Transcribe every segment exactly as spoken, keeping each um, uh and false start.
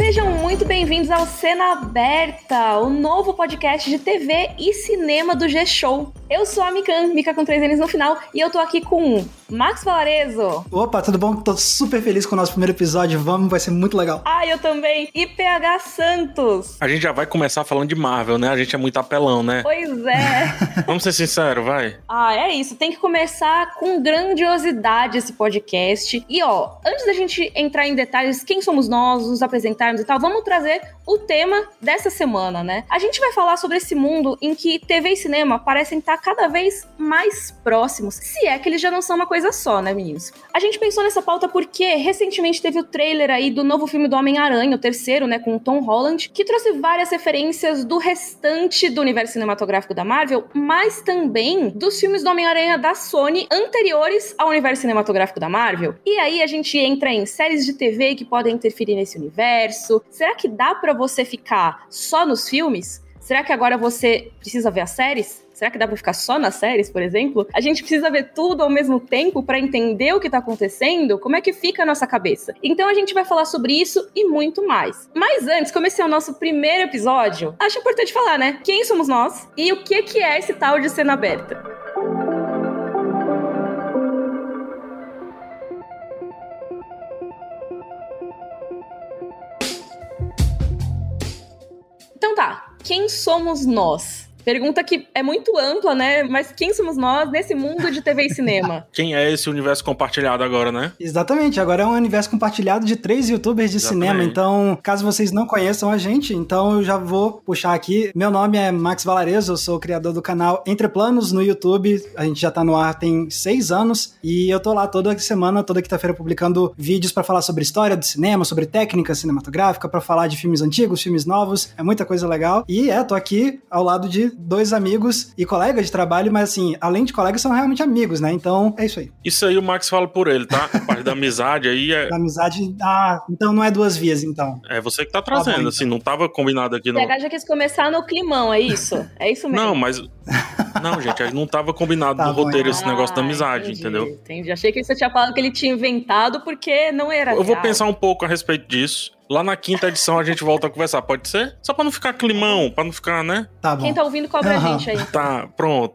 Sejam muito bem-vindos ao Cena Aberta, o novo podcast de T V e cinema do G-Show. Eu sou a Mikan, Mika com três N's no final, e eu tô aqui com Max Valarezo. Opa, tudo bom? Tô super feliz com o nosso primeiro episódio, vamos, vai ser muito legal. Ah, eu também. E P H Santos. A gente já vai começar falando de Marvel, né? A gente é muito apelão, né? Pois é. Vamos ser sinceros, vai. Ah, é isso. Tem que começar com grandiosidade esse podcast. E ó, antes da gente entrar em detalhes, quem somos nós, nos apresentarmos e tal, vamos trazer o tema dessa semana, né? A gente vai falar sobre esse mundo em que T V e cinema parecem estar cada vez mais próximos, se é que eles já não são uma coisa só, né, meninos? A gente pensou nessa pauta porque recentemente teve o trailer aí do novo filme do Homem-Aranha, o terceiro, né, com o Tom Holland, que trouxe várias referências do restante do universo cinematográfico da Marvel, mas também dos filmes do Homem-Aranha da Sony anteriores ao universo cinematográfico da Marvel. E aí a gente entra em séries de T V que podem interferir nesse universo. Será que dá pra você ficar só nos filmes? Será que agora você precisa ver as séries? Será que dá pra ficar só nas séries, por exemplo? A gente precisa ver tudo ao mesmo tempo pra entender o que tá acontecendo? Como é que fica a nossa cabeça? Então a gente vai falar sobre isso e muito mais. Mas antes, como esse é o nosso primeiro episódio, acho importante falar, né? Quem somos nós e o que que é esse tal de cena aberta? Então tá, quem somos nós? Pergunta que é muito ampla, né? Mas quem somos nós nesse mundo de T V e cinema? Quem é esse universo compartilhado agora, né? Exatamente, agora é um universo compartilhado de três youtubers de Exatamente. cinema, então, caso vocês não conheçam a gente, então eu já vou puxar aqui. Meu nome é Max Valarezo, eu sou o criador do canal Entre Planos no YouTube, a gente já tá no ar tem seis anos, e eu tô lá toda semana, toda quinta-feira publicando vídeos pra falar sobre história do cinema, sobre técnica cinematográfica, pra falar de filmes antigos, filmes novos, é muita coisa legal, e é, tô aqui ao lado de dois amigos e colegas de trabalho, mas assim, além de colegas, são realmente amigos, né? Então, é isso aí. Isso aí o Max fala por ele, tá? A parte da amizade aí é... Da amizade, ah, então não é duas vias, então. É você que tá trazendo, tá bom, assim, então. Não tava combinado aqui no... O P H já quis começar no climão, é isso? É isso mesmo? Não, mas... Não, gente, não tava combinado tá no bom, roteiro então. esse negócio da amizade, entendi, entendeu? Entendi. Achei que você tinha falado que ele tinha inventado porque não era Eu vou real. pensar um pouco a respeito disso. Lá na quinta edição a gente volta a conversar, pode ser? Só pra não ficar climão, pra não ficar, né? Tá bom. Quem tá ouvindo cobra uhum. a gente aí. Tá, pronto.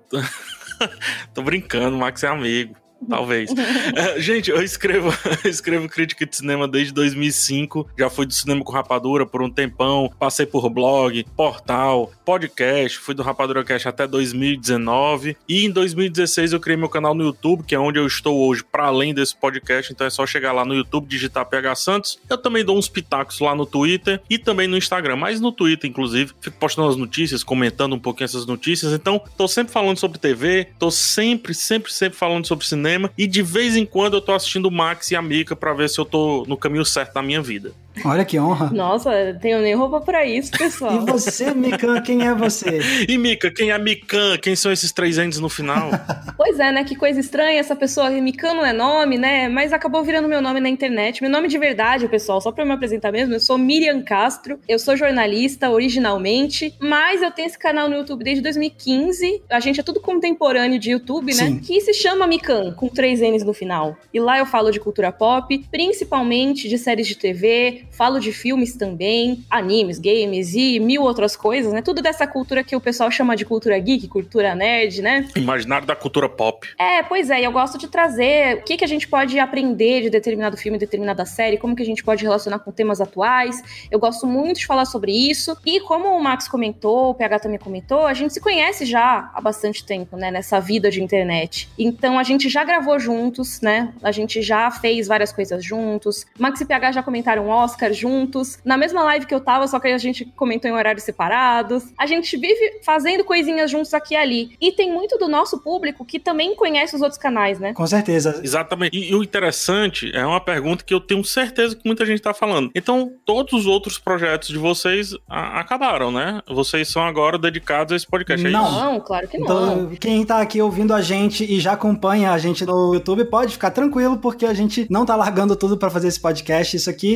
Tô brincando, o Max é amigo. Talvez. É, gente, eu escrevo, eu escrevo crítica de cinema desde dois mil e cinco. Já fui do Cinema com Rapadura por um tempão. Passei por blog, portal, podcast. Fui do Rapadura Cast até dois mil e dezenove. E em dois mil e dezesseis eu criei meu canal no YouTube, que é onde eu estou hoje, para além desse podcast. Então é só chegar lá no YouTube, digitar P H Santos. Eu também dou uns pitacos lá no Twitter e também no Instagram. Mas no Twitter, inclusive, fico postando as notícias, comentando um pouquinho essas notícias. Então, tô sempre falando sobre T V. Tô sempre, sempre, sempre falando sobre cinema. E de vez em quando eu tô assistindo o Max e a Mika pra ver se eu tô no caminho certo da minha vida. Olha que honra. Nossa, tenho nem roupa pra isso, pessoal. E você, Mikan, quem é você? E Mika, quem é Mikan? Quem são esses três ends no final? Pois é, né? Que coisa estranha essa pessoa. Mikan não é nome, né? Mas acabou virando meu nome na internet. Meu nome de verdade, pessoal, só pra eu me apresentar mesmo, eu sou Miriam Castro. Eu sou jornalista originalmente, mas eu tenho esse canal no YouTube desde dois mil e quinze. A gente é tudo contemporâneo de YouTube, né? Sim. Que se chama Mikan, com três N's no final. E lá eu falo de cultura pop, principalmente de séries de T V, falo de filmes também, animes, games e mil outras coisas, né? Tudo dessa cultura que o pessoal chama de cultura geek, cultura nerd, né? Imaginário da cultura pop. É, pois é, e eu gosto de trazer o que, que a gente pode aprender de determinado filme, determinada série, como que a gente pode relacionar com temas atuais. Eu gosto muito de falar sobre isso. E como o Max comentou, o P H também comentou, a gente se conhece já há bastante tempo, né? Nessa vida de internet. Então a gente já gravou juntos, né? A gente já fez várias coisas juntos. Max e P H já comentaram Oscar juntos. Na mesma live que eu tava, só que a gente comentou em horários separados. A gente vive fazendo coisinhas juntos aqui e ali. E tem muito do nosso público que também conhece os outros canais, né? Com certeza. Exatamente. E, e o interessante é uma pergunta que eu tenho certeza que muita gente tá falando. Então, todos os outros projetos de vocês a, acabaram, né? Vocês são agora dedicados a esse podcast. Não, é isso? Não, claro que não. Então, quem tá aqui ouvindo a gente e já acompanha a gente no YouTube pode ficar tranquilo, porque a gente não tá largando tudo pra fazer esse podcast. Isso aqui é um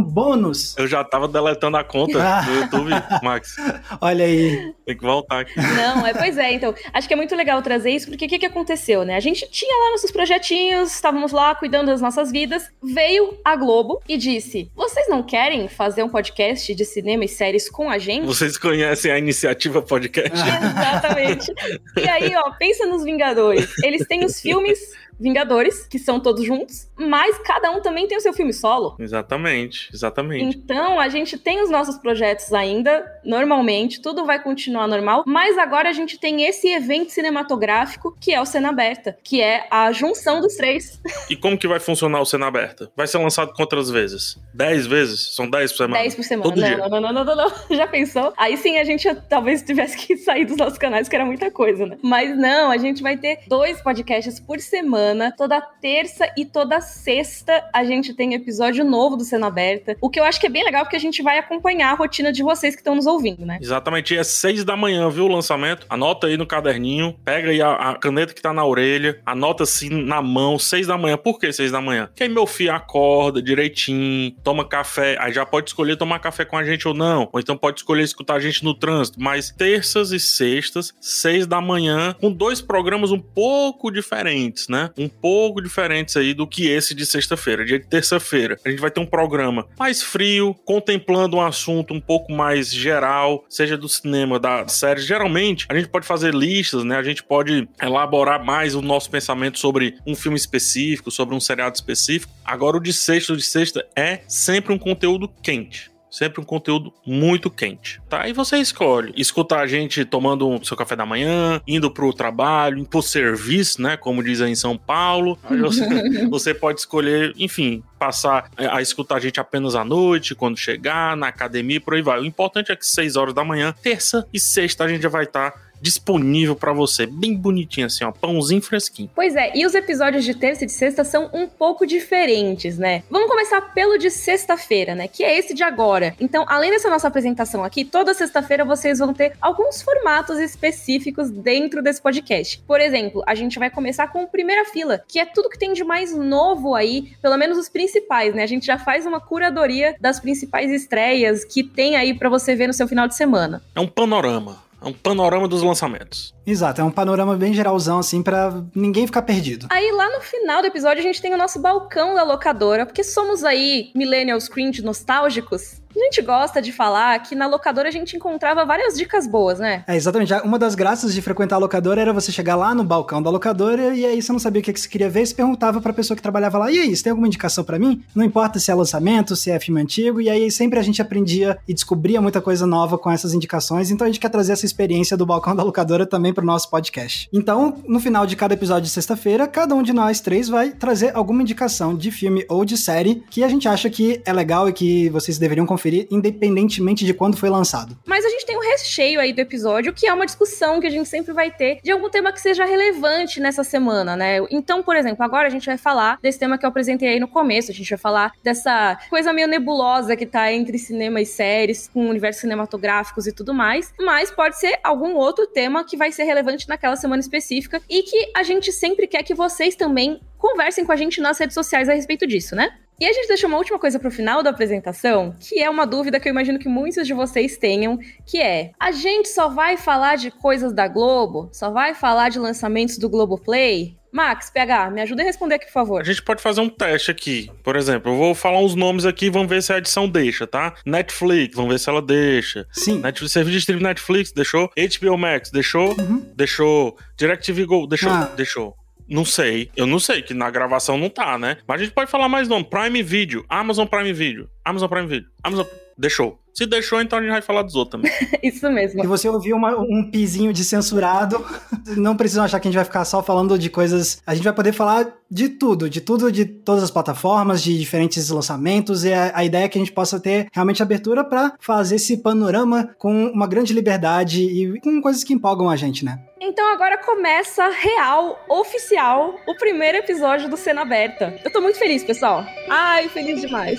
bônus. Eu já tava deletando a conta Ah. do YouTube, Max. Olha aí. Tem que voltar aqui. Não, é, pois é, então, acho que é muito legal trazer isso, porque o que, que aconteceu, né? A gente tinha lá nossos projetinhos, estávamos lá cuidando das nossas vidas, veio a Globo e disse, vocês não querem fazer um podcast de cinema e séries com a gente? Vocês conhecem a Iniciativa Podcast? Exatamente. E aí, ó, pensa nos Vingadores. Eles têm os filmes Vingadores, que são todos juntos, mas cada um também tem o seu filme solo. Exatamente, exatamente. Então, a gente tem os nossos projetos ainda, normalmente, tudo vai continuar normal, mas agora a gente tem esse evento cinematográfico, que é o Cena Aberta, que é a junção dos três. E como que vai funcionar o Cena Aberta? Vai ser lançado quantas vezes? Dez vezes? São dez por semana? Dez por semana. Todo não, dia. não, não, não, não, não, não. Já pensou? Aí sim a gente talvez tivesse que sair dos nossos canais, que era muita coisa, né? Mas não, a gente vai ter dois podcasts por semana. Toda terça e toda sexta a gente tem episódio novo do Cena Aberta. O que eu acho que é bem legal, porque a gente vai acompanhar a rotina de vocês que estão nos ouvindo, né? Exatamente, é seis da manhã, viu, o lançamento? Anota aí no caderninho, pega aí a, a caneta que tá na orelha, anota assim na mão, seis da manhã. Por que seis da manhã? Porque aí meu filho acorda direitinho, toma café, aí já pode escolher tomar café com a gente ou não, ou então pode escolher escutar a gente no trânsito, mas terças e sextas, seis da manhã, com dois programas um pouco diferentes, né? Um pouco diferentes aí do que esse de sexta-feira. Dia de terça-feira, a gente vai ter um programa mais frio, contemplando um assunto um pouco mais geral, seja do cinema, da série. Geralmente, a gente pode fazer listas, né? A gente pode elaborar mais o nosso pensamento sobre um filme específico, sobre um seriado específico. Agora, o de sexta, o de sexta é sempre um conteúdo quente. Sempre um conteúdo muito quente, tá? E você escolhe escutar a gente tomando o seu café da manhã, indo pro trabalho, indo pro serviço, né? Como dizem em São Paulo. Aí você, você pode escolher, enfim, passar a escutar a gente apenas à noite, quando chegar, na academia e por aí vai. O importante é que seis horas da manhã, terça e sexta, a gente já vai estar disponível pra você, bem bonitinho assim, ó, pãozinho fresquinho. Pois é, e os episódios de terça e de sexta são um pouco diferentes, né? Vamos começar pelo de sexta-feira, né? Que é esse de agora. Então, além dessa nossa apresentação aqui, toda sexta-feira vocês vão ter alguns formatos específicos dentro desse podcast. Por exemplo, a gente vai começar com o Primeira Fila, que é tudo que tem de mais novo aí, pelo menos os principais, né? A gente já faz uma curadoria das principais estreias que tem aí pra você ver no seu final de semana. É um panorama. É um panorama dos lançamentos. Exato, é um panorama bem geralzão, assim, pra ninguém ficar perdido. Aí lá no final do episódio a gente tem o nosso balcão da locadora, porque somos aí millennials cringe nostálgicos. A gente gosta de falar que na locadora a gente encontrava várias dicas boas, né? É, exatamente. Uma das graças de frequentar a locadora era você chegar lá no balcão da locadora e aí você não sabia o que você queria ver, você perguntava pra pessoa que trabalhava lá, e aí, você tem alguma indicação pra mim? Não importa se é lançamento, se é filme antigo, e aí sempre a gente aprendia e descobria muita coisa nova com essas indicações, então a gente quer trazer essa experiência do balcão da locadora também pro nosso podcast. Então, no final de cada episódio de sexta-feira, cada um de nós três vai trazer alguma indicação de filme ou de série que a gente acha que é legal e que vocês deveriam conferir independentemente de quando foi lançado. Mas a gente tem um recheio aí do episódio, que é uma discussão que a gente sempre vai ter de algum tema que seja relevante nessa semana, né? Então, por exemplo, agora a gente vai falar desse tema que eu apresentei aí no começo, a gente vai falar dessa coisa meio nebulosa que tá entre cinema e séries, com universos cinematográficos e tudo mais, mas pode ser algum outro tema que vai ser relevante naquela semana específica e que a gente sempre quer que vocês também conversem com a gente nas redes sociais a respeito disso, né? E a gente deixou uma última coisa pro final da apresentação, que é uma dúvida que eu imagino que muitos de vocês tenham, que é, a gente só vai falar de coisas da Globo? Só vai falar de lançamentos do Globoplay? Max, P H, me ajuda a responder aqui, por favor. A gente pode fazer um teste aqui. Por exemplo, eu vou falar uns nomes aqui e vamos ver se a edição deixa, tá? Netflix, vamos ver se ela deixa. Sim. Netflix, serviço de streaming Netflix, deixou? H B O Max, deixou? Uhum. Deixou. DirecTV Go, deixou? Ah. Deixou. Não sei, eu não sei, que na gravação não tá, né? Mas a gente pode falar mais nome. Prime Video, Amazon Prime Video, Amazon Prime Video, Amazon... Deixou. Se deixou, então a gente vai falar dos outros também. Isso mesmo. Se você ouvir uma, um pizinho de censurado, não precisam achar que a gente vai ficar só falando de coisas... A gente vai poder falar de tudo, de tudo, de todas as plataformas, de diferentes lançamentos, e a, a ideia é que a gente possa ter realmente abertura pra fazer esse panorama com uma grande liberdade e com coisas que empolgam a gente, né? Então agora começa real, oficial, o primeiro episódio do Cena Aberta. Eu tô muito feliz, pessoal. Ai, feliz demais.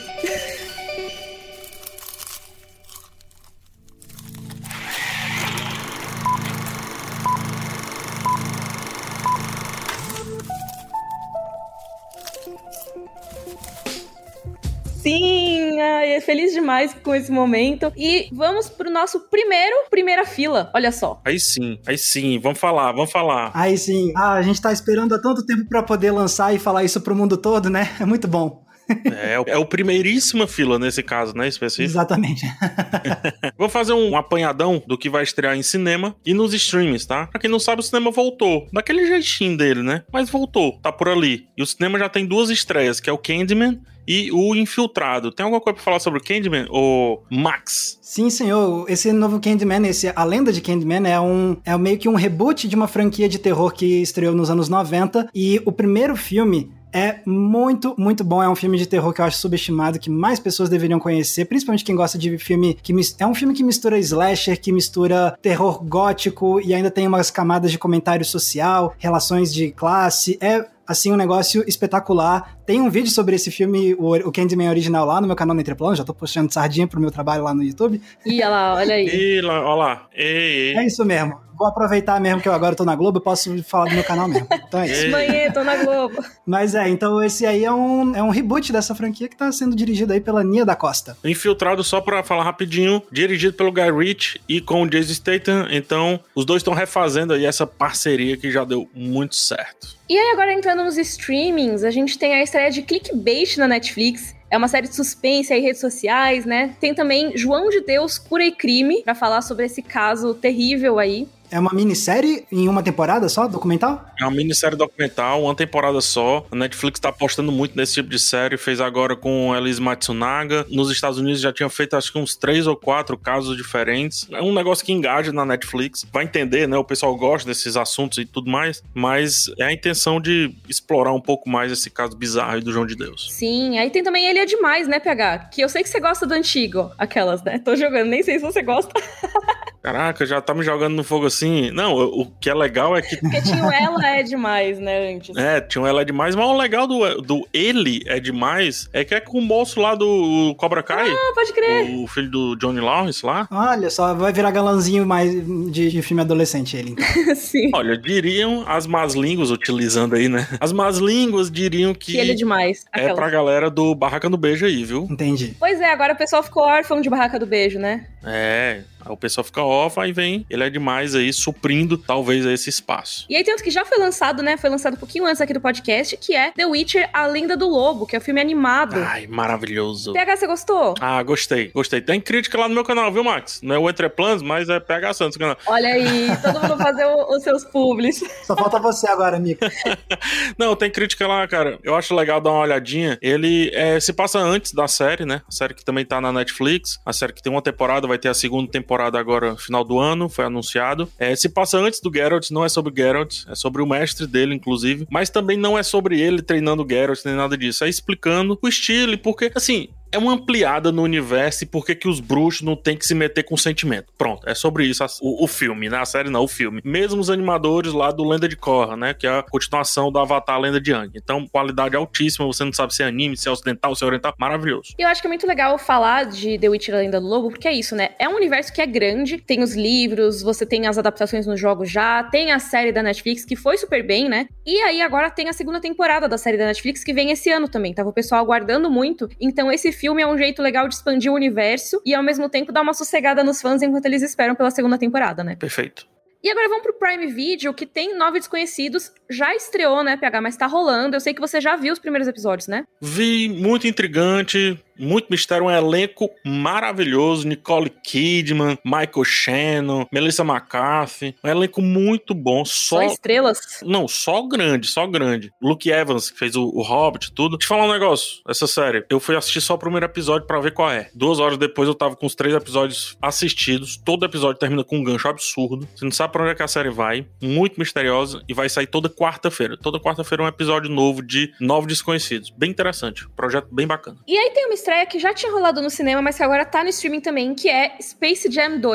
Sim, ai, fiquei feliz demais com esse momento. E vamos pro nosso primeiro Primeira Fila, olha só. Aí sim, aí sim, vamos falar, vamos falar. Aí sim, ah, a gente tá esperando há tanto tempo pra poder lançar e falar isso pro mundo todo, né? É muito bom. É, é o primeiríssima fila nesse caso, né, específico? Exatamente. Vou fazer um apanhadão do que vai estrear em cinema e nos streams, tá? Pra quem não sabe, o cinema voltou. Daquele jeitinho dele, né? Mas voltou, tá por ali. E o cinema já tem duas estreias, que é o Candyman e o Infiltrado. Tem alguma coisa pra falar sobre o Candyman, ô Max? Sim, senhor. Esse novo Candyman, esse, a lenda de Candyman, é, um, é meio que um reboot de uma franquia de terror que estreou nos anos noventa. E o primeiro filme é muito, muito bom. É um filme de terror que eu acho subestimado, que mais pessoas deveriam conhecer, principalmente quem gosta de filme que... É um filme que mistura slasher, que mistura terror gótico e ainda tem umas camadas de comentário social, relações de classe. É... assim, um negócio espetacular. Tem um vídeo sobre esse filme, o, o Candyman original, lá no meu canal no Entreplano. Já tô puxando sardinha pro meu trabalho lá no YouTube. Ih, olha lá, olha aí. Ih, lá, olha lá. Ei, ei. É isso mesmo. Vou aproveitar mesmo que eu agora tô na Globo, eu posso falar do meu canal mesmo. Então é isso. Manhã, tô na Globo. Mas é, então esse aí é um, é um reboot dessa franquia que tá sendo dirigido aí pela Nia da Costa. Infiltrado, só pra falar rapidinho, dirigido pelo Guy Ritchie e com o Jason Statham. Então, os dois estão refazendo aí essa parceria que já deu muito certo. E aí, agora entrando nos streamings, a gente tem a estreia de Clickbait na Netflix. É uma série de suspense aí, redes sociais, né? Tem também João de Deus, Cura e Crime, pra falar sobre esse caso terrível aí. É uma minissérie em uma temporada só, documental? É uma minissérie documental, uma temporada só. A Netflix tá apostando muito nesse tipo de série. Fez agora com Elise Matsunaga. Nos Estados Unidos já tinha feito acho que uns três ou quatro casos diferentes. É um negócio que engaja na Netflix. Vai entender, né? O pessoal gosta desses assuntos e tudo mais. Mas é a intenção de explorar um pouco mais esse caso bizarro aí do João de Deus. Sim, aí tem também Ele é Demais, né, P H? Que eu sei que você gosta do antigo. Aquelas, né? Tô jogando, nem sei se você gosta. Caraca, já tá me jogando no fogo assim. Não, o que é legal é que... Porque tinha o Ela é Demais, né, antes. É, tinha o Ela é Demais, mas o legal do, do Ele é Demais é que é com o moço lá do Cobra Kai. Ah, pode crer. O filho do Johnny Lawrence lá. Olha só, vai virar galãzinho mais de, de filme adolescente ele, então. Sim. Olha, diriam as más línguas, utilizando aí, né? As más línguas diriam que... Que Ele é Demais. É pra galera do Barraca do Beijo aí, viu? Entendi. Pois é, agora o pessoal ficou órfão de Barraca do Beijo, né? É... Aí o pessoal fica off, aí vem Ele é Demais aí, suprindo talvez esse espaço. E aí tem outro que já foi lançado, né? Foi lançado um pouquinho antes aqui do podcast, que é The Witcher, A Lenda do Lobo, que é o um filme animado. Ai, maravilhoso. P H, você gostou? Ah, gostei, gostei. Tem crítica lá no meu canal, viu, Max? Não é o Entreplanos, mas é P H Santos. Canal. Olha aí, todo mundo fazer o, os seus publis. Só falta você agora, amigo. Não, tem crítica lá, cara. Eu acho legal dar uma olhadinha. Ele é, se passa antes da série, né? A série que também tá na Netflix. A série que tem uma temporada, vai ter a segunda temporada agora, final do ano, foi anunciado. É, se passa antes do Geralt, não é sobre o Geralt, é sobre o mestre dele, inclusive. Mas também não é sobre ele treinando o Geralt, nem nada disso. É explicando o estilo e porque, assim... É uma ampliada no universo e por que que os bruxos não tem que se meter com sentimento. Pronto, é sobre isso o, o filme, né? A série não, o filme. Mesmo os animadores lá do Lenda de Korra, né? Que é a continuação do Avatar Lenda de Aang. Então, qualidade altíssima, você não sabe se é anime, se é ocidental, se é oriental, maravilhoso. E eu acho que é muito legal falar de The Witcher, A Lenda do Lobo, porque é isso, né? É um universo que é grande, tem os livros, você tem as adaptações nos jogos já, tem a série da Netflix, que foi super bem, né? E aí agora tem a segunda temporada da série da Netflix, que vem esse ano também. Tava o pessoal aguardando muito, então esse filme é um jeito legal de expandir o universo e ao mesmo tempo dar uma sossegada nos fãs enquanto eles esperam pela segunda temporada, né? Perfeito. E agora vamos pro Prime Video, que tem Nove Desconhecidos. Já estreou, né, P H? Mas tá rolando. Eu sei que você já viu os primeiros episódios, né? Vi, muito intrigante, muito mistério, um elenco maravilhoso. Nicole Kidman, Michael Shannon, Melissa McCarthy. Um elenco muito bom. Só, só estrelas? Não, só grande, só grande. Luke Evans, que fez o, o Hobbit e tudo. Te falar um negócio, essa série. Eu fui assistir só o primeiro episódio pra ver qual é. Duas horas depois eu tava com os três episódios assistidos. Todo episódio termina com um gancho absurdo. Você não sabe pra onde é que a série vai. Muito misteriosa. E vai sair toda quarta-feira. Toda quarta-feira um episódio novo de Nove Desconhecidos. Bem interessante. Projeto bem bacana. E aí tem uma estreia que já tinha rolado no cinema, mas que agora tá no streaming também, que é Space Jam dois.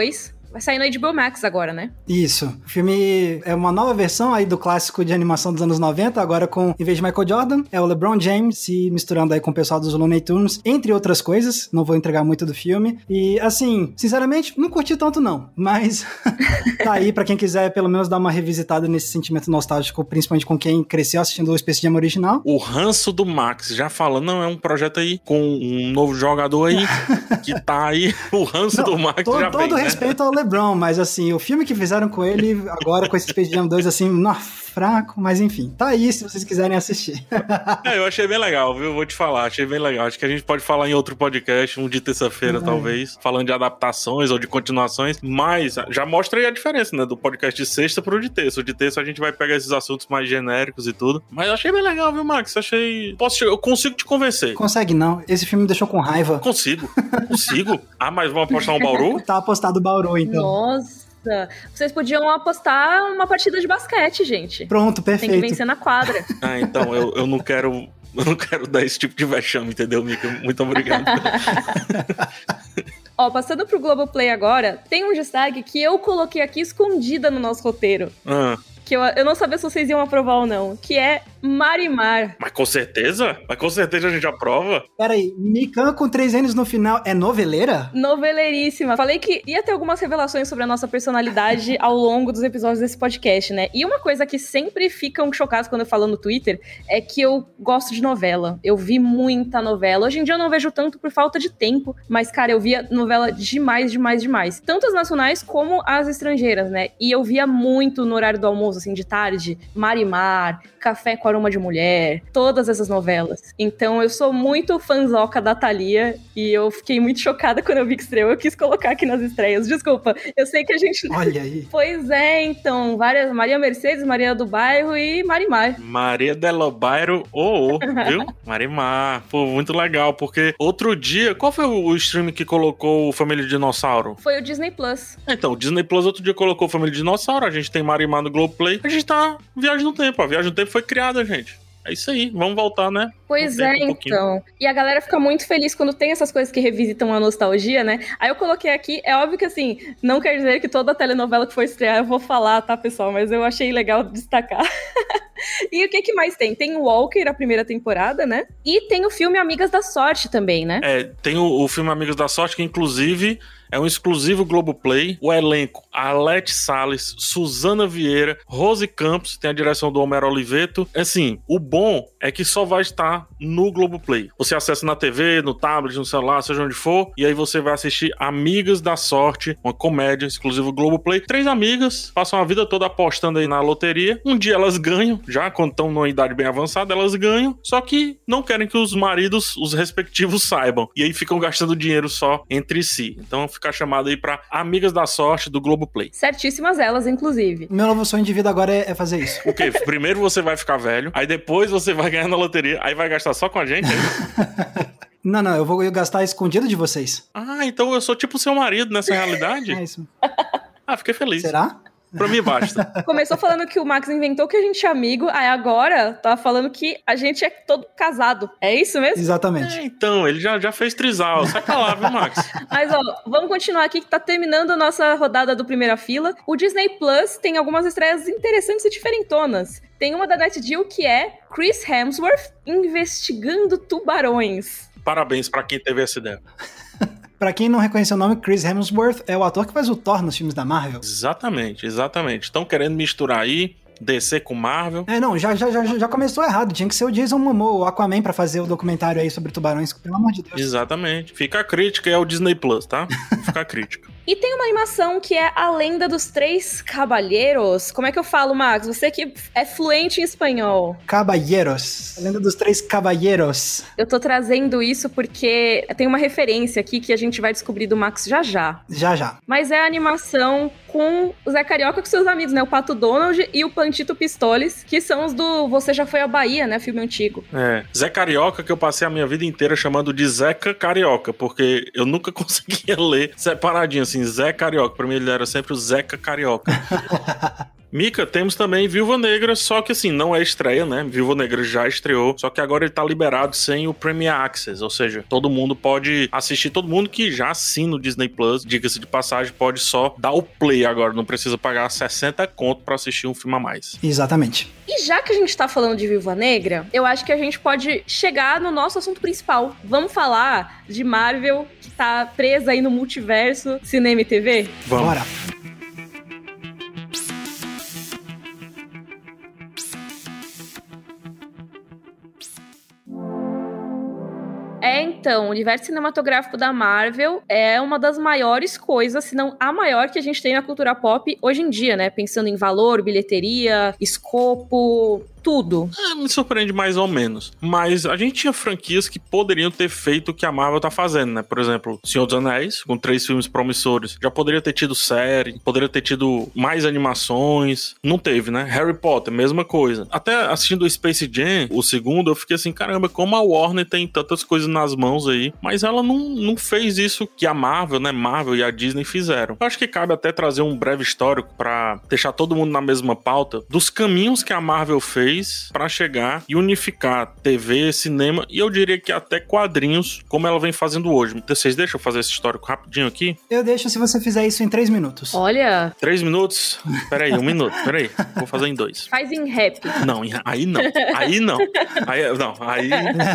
Vai sair no H B O Max agora, né? Isso. O filme é uma nova versão aí do clássico de animação dos anos noventa, agora com, em vez de Michael Jordan, é o LeBron James se misturando aí com o pessoal dos Looney Tunes, entre outras coisas. Não vou entregar muito do filme. E, assim, sinceramente, não curti tanto não, mas tá aí pra quem quiser pelo menos dar uma revisitada nesse sentimento nostálgico, principalmente com quem cresceu assistindo o Space Jam original. O ranço do Max, já falando, não, é um projeto aí com um novo jogador aí, que tá aí, o ranço não, do Max todo, já vem, todo né? respeito ao LeBron, mas assim, o filme que fizeram com ele, agora com esse Space Jam dois, assim, não, fraco, mas enfim, tá aí se vocês quiserem assistir. É, eu achei bem legal, viu? Vou te falar, achei bem legal. Acho que a gente pode falar em outro podcast, um de terça-feira, é. talvez, falando de adaptações ou de continuações, mas já mostra aí a diferença, né, do podcast de sexta pro de terça. O de terça a gente vai pegar esses assuntos mais genéricos e tudo, mas eu achei bem legal, viu, Max? Achei... Posso... Eu consigo te convencer. Consegue não, esse filme me deixou com raiva. Consigo, consigo. Ah, mas vamos apostar um Bauru? Tá apostado o Bauru, então. Nossa. Vocês podiam apostar uma partida de basquete, gente. Pronto, perfeito. Tem que vencer na quadra. Ah, então, eu, eu não quero... Eu não quero dar esse tipo de vexame, entendeu, Mika? Muito obrigado. Ó, passando pro Globoplay agora, tem um destaque que eu coloquei aqui escondida no nosso roteiro. Ah. Que eu, eu não sabia se vocês iam aprovar ou não. Que é Marimar. Mas com certeza? Mas com certeza a gente aprova. Peraí, Mikan com três N's no final é noveleira? Noveleiríssima. Falei que ia ter algumas revelações sobre a nossa personalidade ao longo dos episódios desse podcast, né? E uma coisa que sempre ficam chocados quando eu falo no Twitter é que eu gosto de novela. Eu vi muita novela. Hoje em dia eu não vejo tanto por falta de tempo, mas, cara, eu via novela demais, demais, demais. Tanto as nacionais como as estrangeiras, né? E eu via muito no horário do almoço, assim, de tarde, Marimar, Café com Aroma de Mulher, todas essas novelas. Então eu sou muito fanzoca da Thalia e eu fiquei muito chocada quando eu vi que estreou. Eu quis colocar aqui nas estreias. Desculpa, eu sei que a gente... Olha aí. Pois é, então, várias... Maria Mercedes, Maria do Bairro e Marimar. Maria del Bairro, oh, oh, viu? Marimar. Pô, muito legal, porque outro dia... Qual foi o stream que colocou o Família Dinossauro? Foi o Disney Plus. Então, o Disney Plus outro dia colocou o Família Dinossauro, a gente tem Marimar no Globoplay, a gente tá Viagem no Tempo. A Viagem no Tempo foi criada, gente. É isso aí, vamos voltar, né? Pois é, um então. E a galera fica muito feliz quando tem essas coisas que revisitam a nostalgia, né? Aí eu coloquei aqui, é óbvio que assim, não quer dizer que toda a telenovela que for estrear eu vou falar, tá, pessoal? Mas eu achei legal destacar. E o que que mais tem? Tem o Walker, a primeira temporada, né? E tem o filme Amigas da Sorte também, né? É, tem o, o filme Amigas da Sorte, que inclusive... é um exclusivo Globoplay. O elenco, Alete Salles, Suzana Vieira, Rose Campos, tem a direção do Homero Oliveto. Assim, o bom é que só vai estar no Globoplay. Você acessa na T V, no tablet, no celular, seja onde for, e aí você vai assistir Amigas da Sorte, uma comédia exclusiva Globoplay. Três amigas passam a vida toda apostando aí na loteria. Um dia elas ganham, já quando estão numa idade bem avançada, elas ganham, só que não querem que os maridos, os respectivos, saibam. E aí ficam gastando dinheiro só entre si. Então ficar chamado aí pra Amigas da Sorte do Globoplay. Certíssimas elas, inclusive. Meu novo sonho de vida agora é, é fazer isso. O quê? Primeiro você vai ficar velho, aí depois você vai ganhar na loteria, aí vai gastar só com a gente? Não, não, eu vou gastar escondido de vocês. Ah, então eu sou tipo seu marido nessa realidade? É isso. Ah, fiquei feliz. Será? Pra mim basta. Começou falando que o Max inventou que a gente é amigo, aí agora tá falando que a gente é todo casado. É isso mesmo? Exatamente. É, então, ele já, já fez trisal. Sai pra lá, viu, Max? Mas, ó, vamos continuar aqui que tá terminando a nossa rodada do Primeira Fila. O Disney Plus tem algumas estreias interessantes e diferentonas. Tem uma da NetGeo que é Chris Hemsworth investigando tubarões. Parabéns pra quem teve essa ideia. Pra quem não reconheceu o nome, Chris Hemsworth é o ator que faz o Thor nos filmes da Marvel. Exatamente, exatamente. Estão querendo misturar aí D C com Marvel. É, não, já, já, já, já começou errado. Tinha que ser o Jason Momoa, o Aquaman, pra fazer o documentário aí sobre tubarões, pelo amor de Deus. Exatamente. Fica a crítica, é o Disney Plus, tá? Fica a crítica. E tem uma animação que é A Lenda dos Três Caballeros. Como é que eu falo, Max? Você que é fluente em espanhol. Caballeros. A Lenda dos Três Caballeros. Eu tô trazendo isso porque tem uma referência aqui que a gente vai descobrir do Max já já. Já já. Mas é a animação com o Zé Carioca com seus amigos, né? O Pato Donald e o Pantito Pistoles, que são os do Você Já Foi à Bahia, né? Filme antigo. É. Zé Carioca, que eu passei a minha vida inteira chamando de Zeca Carioca, porque eu nunca conseguia ler separadinho, assim, Zé Carioca. Pra mim ele era sempre o Zeca Carioca. Mika, temos também Viúva Negra, só que assim, não é estreia, né? Viúva Negra já estreou, só que agora ele tá liberado sem o Premier Access, ou seja, todo mundo pode assistir, todo mundo que já assina o Disney Plus, diga-se de passagem, pode só dar o play agora, não precisa pagar sessenta conto pra assistir um filme a mais. Exatamente. E já que a gente tá falando de Viúva Negra, eu acho que a gente pode chegar no nosso assunto principal. Vamos falar de Marvel, que tá presa aí no multiverso, cinema e T V? Vamos. Bora. É, então, o universo cinematográfico da Marvel é uma das maiores coisas, se não a maior que a gente tem na cultura pop hoje em dia, né? Pensando em valor, bilheteria, escopo, tudo. É, me surpreende mais ou menos. Mas a gente tinha franquias que poderiam ter feito o que a Marvel tá fazendo, né? Por exemplo, Senhor dos Anéis, com três filmes promissores. Já poderia ter tido série, poderia ter tido mais animações. Não teve, né? Harry Potter, mesma coisa. Até assistindo o Space Jam, o segundo, eu fiquei assim, caramba, como a Warner tem tantas coisas nas mãos aí. Mas ela não, não fez isso que a Marvel, né? Marvel e a Disney fizeram. Eu acho que cabe até trazer um breve histórico pra deixar todo mundo na mesma pauta dos caminhos que a Marvel fez para chegar e unificar T V, cinema e eu diria que até quadrinhos, como ela vem fazendo hoje. Vocês deixam eu fazer esse histórico rapidinho aqui? Eu deixo se você fizer isso em três minutos. Olha... Três minutos? Peraí, um minuto. Peraí, vou fazer em dois. Faz em rap. Não, aí não. Aí não. Aí não. Aí...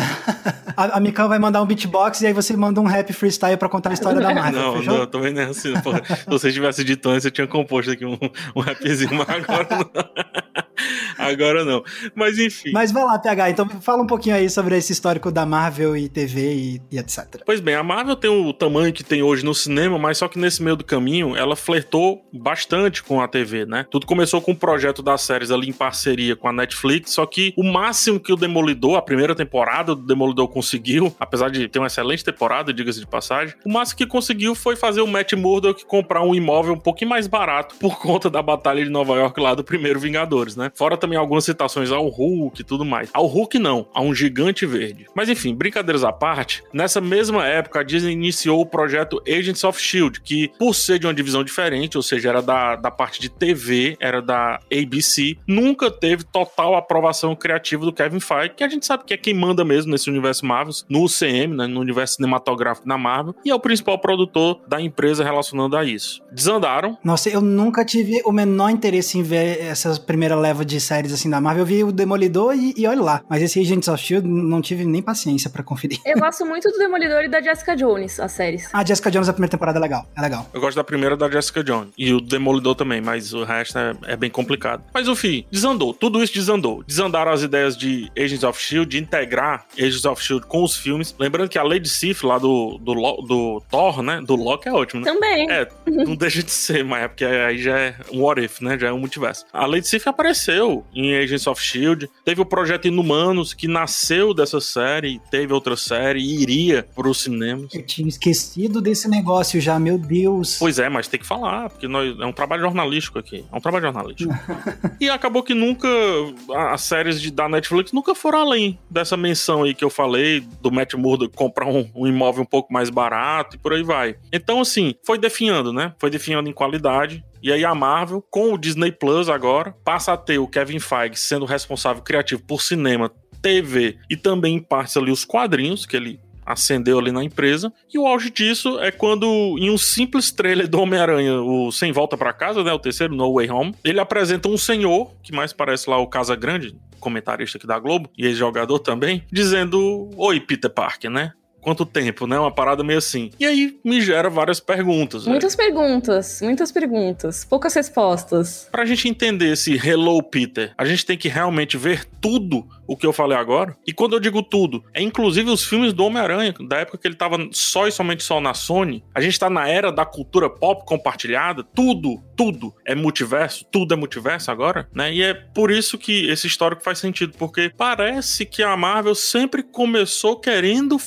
A, a Mika vai mandar um beatbox e aí você manda um rap freestyle pra contar a história da Marvel, Não, fechou? não, também não é assim. Porra. Se você tivesse dito antes, eu tinha composto aqui um, um rapzinho, mas agora não. Agora não. Mas enfim. Mas vai lá, P H, então fala um pouquinho aí sobre esse histórico da Marvel e T V e, e etcétera. Pois bem, a Marvel tem o tamanho que tem hoje no cinema, mas só que nesse meio do caminho ela flertou bastante com a T V, né? Tudo começou com o projeto das séries ali em parceria com a Netflix, só que o máximo que o Demolidor, a primeira temporada do Demolidor conseguiu, apesar de ter uma excelente temporada, diga-se de passagem, o máximo que conseguiu foi fazer o Matt Murdock comprar um imóvel um pouquinho mais barato por conta da Batalha de Nova York lá do primeiro Vingadores, né? Fora também algumas citações ao Hulk e tudo mais. Ao Hulk não, a um gigante verde. Mas enfim, brincadeiras à parte, nessa mesma época a Disney iniciou o projeto Agents of Shield, que por ser de uma divisão diferente, ou seja, era da, da parte de T V, era da A B C, nunca teve total aprovação criativa do Kevin Feige, que a gente sabe que é quem manda mesmo nesse universo Marvel, no U C M, né, no universo cinematográfico da Marvel, e é o principal produtor da empresa relacionando a isso. Desandaram. Nossa, eu nunca tive o menor interesse em ver essa primeira leva de séries assim da Marvel. Eu vi o Demolidor e, e olha lá. Mas esse Agents of Shield não tive nem paciência pra conferir. Eu gosto muito do Demolidor e da Jessica Jones, as séries. A Jessica Jones, a primeira temporada é legal. É legal. Eu gosto da primeira da Jessica Jones. E o Demolidor também, mas o resto é, é bem complicado. Mas, enfim, desandou. Tudo isso desandou. Desandaram as ideias de Agents of Shield, de integrar Agents of Shield com os filmes. Lembrando que a Lady Sif, lá do, do, do Thor, né? Do Loki é ótimo, né? Também. É, não deixa de ser, mas é porque aí já é um what if, né? Já é um multiverso. A Lady Sif apareceu em Agents of Shield. Teve o projeto Inumanos, que nasceu dessa série, teve outra série e iria pros cinemas. Eu tinha esquecido desse negócio já, meu Deus. Pois é, mas tem que falar, porque nós, é um trabalho jornalístico aqui. É um trabalho jornalístico. E acabou que nunca, as séries de, da Netflix nunca foram além dessa menção aí que eu falei, do Matt Murdock comprar um, um imóvel um pouco mais barato e por aí vai. Então, assim, foi definhando, né? Foi definhando em qualidade. E aí a Marvel, com o Disney Plus agora, passa a ter o Kevin Feige sendo responsável criativo por cinema, T V e também em partes ali os quadrinhos que ele acendeu ali na empresa. E o auge disso é quando, em um simples trailer do Homem-Aranha, o Sem Volta Pra Casa, né, o terceiro, No Way Home, ele apresenta um senhor, que mais parece lá o Casagrande, comentarista aqui da Globo, e ex-jogador também, dizendo: "Oi, Peter Parker", né? Quanto tempo, né? Uma parada meio assim. E aí me gera várias perguntas. Muitas é. perguntas, muitas perguntas, poucas respostas. Pra gente entender esse Hello Peter, a gente tem que realmente ver tudo o que eu falei agora. E quando eu digo tudo, é inclusive os filmes do Homem-Aranha, da época que ele tava só e somente só na Sony. A gente tá na era da cultura pop compartilhada. Tudo, tudo é multiverso, tudo é multiverso agora, né? E é por isso que esse histórico faz sentido, porque parece que a Marvel sempre começou querendo fazer essa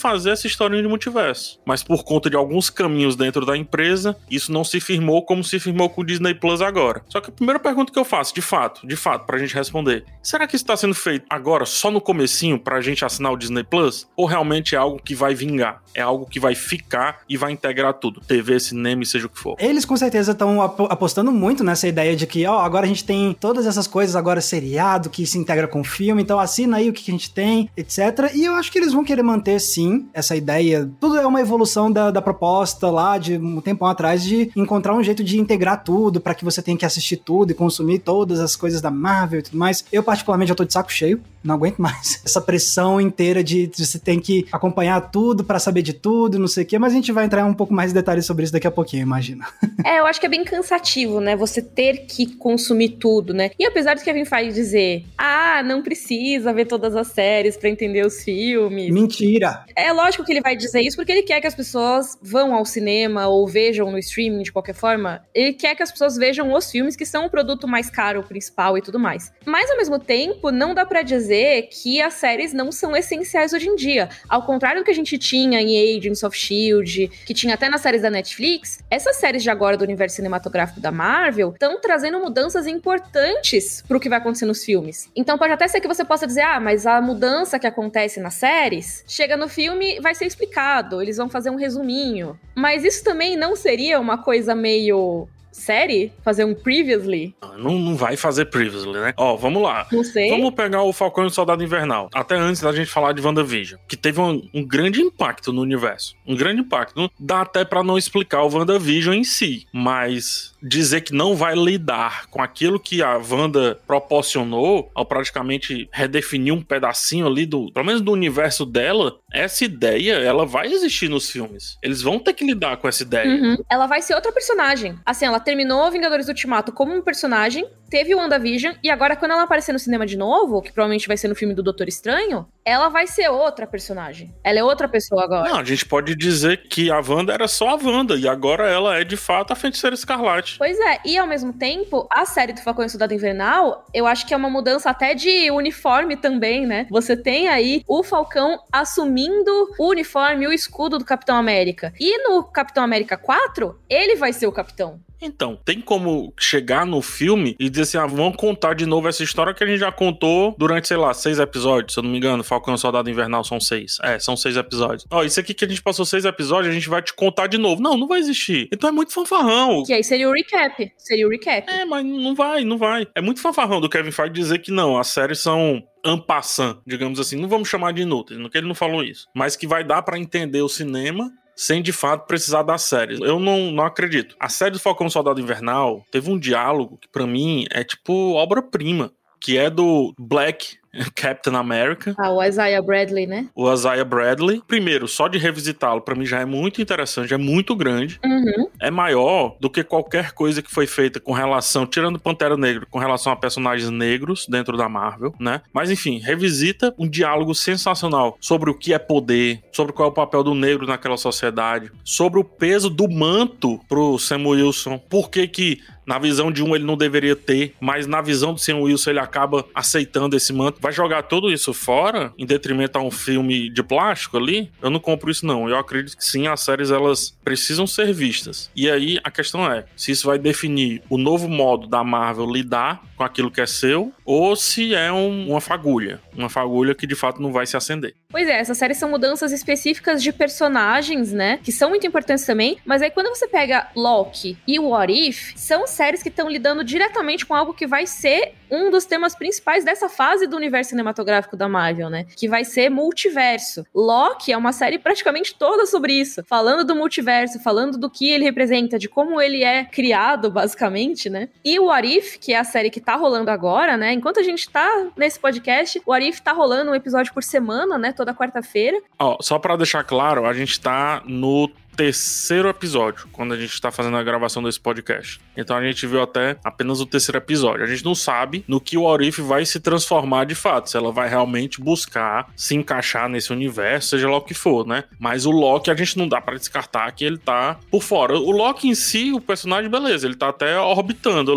historinha de multiverso. Mas por conta de alguns caminhos dentro da empresa, isso não se firmou como se firmou com o Disney Plus agora. Só que a primeira pergunta que eu faço, de fato, de fato, pra gente responder, será que isso tá sendo feito agora só no comecinho pra gente assinar o Disney Plus? Ou realmente é algo que vai vingar? É algo que vai ficar e vai integrar tudo? T V, cinema e seja o que for. Eles com certeza estão apostando muito nessa ideia de que, ó, agora a gente tem todas essas coisas, agora seriado que se integra com o filme, então assina aí o que a gente tem, etcétera. E eu acho que eles vão querer manter, sim, essa ideia. Tudo é uma evolução da, da proposta lá de um tempão atrás de encontrar um jeito de integrar tudo pra que você tenha que assistir tudo e consumir todas as coisas da Marvel e tudo mais. Eu, particularmente, já tô de saco cheio. Não aguento mais essa pressão inteira de, de você tem que acompanhar tudo pra saber de tudo, não sei o quê, mas a gente vai entrar um pouco mais em detalhes sobre isso daqui a pouquinho, imagina. É, eu acho que é bem cansativo, né, você ter que consumir tudo, né, e apesar do Kevin Feige dizer, ah, não precisa ver todas as séries pra entender os filmes. Mentira! É lógico que ele vai dizer isso porque ele quer que as pessoas vão ao cinema ou vejam no streaming de qualquer forma, ele quer que as pessoas vejam os filmes que são o produto mais caro, o principal e tudo mais. Mas ao mesmo tempo, não dá pra dizer que as séries não são essenciais hoje em dia. Ao contrário do que a gente tinha em Agents of Shield, que tinha até nas séries da Netflix, essas séries de agora do universo cinematográfico da Marvel estão trazendo mudanças importantes pro que vai acontecer nos filmes. Então pode até ser que você possa dizer, ah, mas a mudança que acontece nas séries, chega no filme e vai ser explicado, eles vão fazer um resuminho. Mas isso também não seria uma coisa meio... série? Fazer um previously? Não, não vai fazer previously, né? Ó, vamos lá. Não sei. Vamos pegar o Falcão e o Soldado Invernal. Até antes da gente falar de WandaVision, que teve um, um grande impacto no universo. Um grande impacto. Não dá até pra não explicar o WandaVision em si, mas dizer que não vai lidar com aquilo que a Wanda proporcionou ao praticamente redefinir um pedacinho ali do, pelo menos do universo dela, essa ideia, ela vai existir nos filmes. Eles vão ter que lidar com essa ideia. Uhum. Ela vai ser outra personagem. Assim, ela terminou Vingadores Ultimato como um personagem, teve o WandaVision, e agora quando ela aparecer no cinema de novo, que provavelmente vai ser no filme do Doutor Estranho, ela vai ser outra personagem. Ela é outra pessoa agora. Não, a gente pode dizer que a Wanda era só a Wanda, e agora ela é de fato a Feiticeira Escarlate. Pois é, e ao mesmo tempo, a série do Falcão e o Soldado Invernal, eu acho que é uma mudança até de uniforme também, né? Você tem aí o Falcão assumindo o uniforme, o escudo do Capitão América. E no Capitão América quatro, ele vai ser o Capitão. Então, tem como chegar no filme e dizer assim, ah, vamos contar de novo essa história que a gente já contou durante, sei lá, seis episódios, se eu não me engano, Falcão e Soldado Invernal são seis. É, são seis episódios. Ó, isso aqui que a gente passou seis episódios, a gente vai te contar de novo. Não, não vai existir. Então é muito fanfarrão. Que aí seria o recap. Seria o recap. É, mas não vai, não vai. É muito fanfarrão do Kevin Feige dizer que não, as séries são en passant, digamos assim. Não vamos chamar de inúteis, que ele não falou isso. Mas que vai dar pra entender o cinema sem de fato precisar das séries. Eu não, não acredito. A série do Falcão Soldado Invernal teve um diálogo que pra mim é tipo obra-prima, que é do Black Captain America. Ah, o Isaiah Bradley, né? O Isaiah Bradley. Primeiro, só de revisitá-lo, pra mim já é muito interessante, é muito grande. Uhum. É maior do que qualquer coisa que foi feita com relação, tirando Pantera Negra, com relação a personagens negros dentro da Marvel, né? Mas enfim, revisita um diálogo sensacional sobre o que é poder, sobre qual é o papel do negro naquela sociedade, sobre o peso do manto pro Sam Wilson, por que que na visão de um ele não deveria ter, mas na visão do Sam Wilson ele acaba aceitando esse manto. Vai jogar tudo isso fora em detrimento a um filme de plástico ali? Eu não compro isso não. Eu acredito que sim, as séries elas precisam ser vistas. E aí a questão é, se isso vai definir o novo modo da Marvel lidar com aquilo que é seu, ou se é um, uma fagulha. Uma fagulha que de fato não vai se acender. Pois é, essas séries são mudanças específicas de personagens, né? Que são muito importantes também. Mas aí quando você pega Loki e What If, são séries que estão lidando diretamente com algo que vai ser um dos temas principais dessa fase do universo cinematográfico da Marvel, né? Que vai ser multiverso. Loki é uma série praticamente toda sobre isso. Falando do multiverso, falando do que ele representa, de como ele é criado, basicamente, né? E o What If, que é a série que tá rolando agora, né? Enquanto a gente tá nesse podcast, o What If tá rolando um episódio por semana, né? Toda quarta-feira. Ó, só pra deixar claro, a gente tá no terceiro episódio, quando a gente tá fazendo a gravação desse podcast. Então a gente viu até apenas o terceiro episódio. A gente não sabe no que o What If vai se transformar de fato, se ela vai realmente buscar se encaixar nesse universo, seja lá o que for, né? Mas o Loki a gente não dá pra descartar que ele tá por fora. O Loki em si, o personagem, beleza, ele tá até orbitando ali.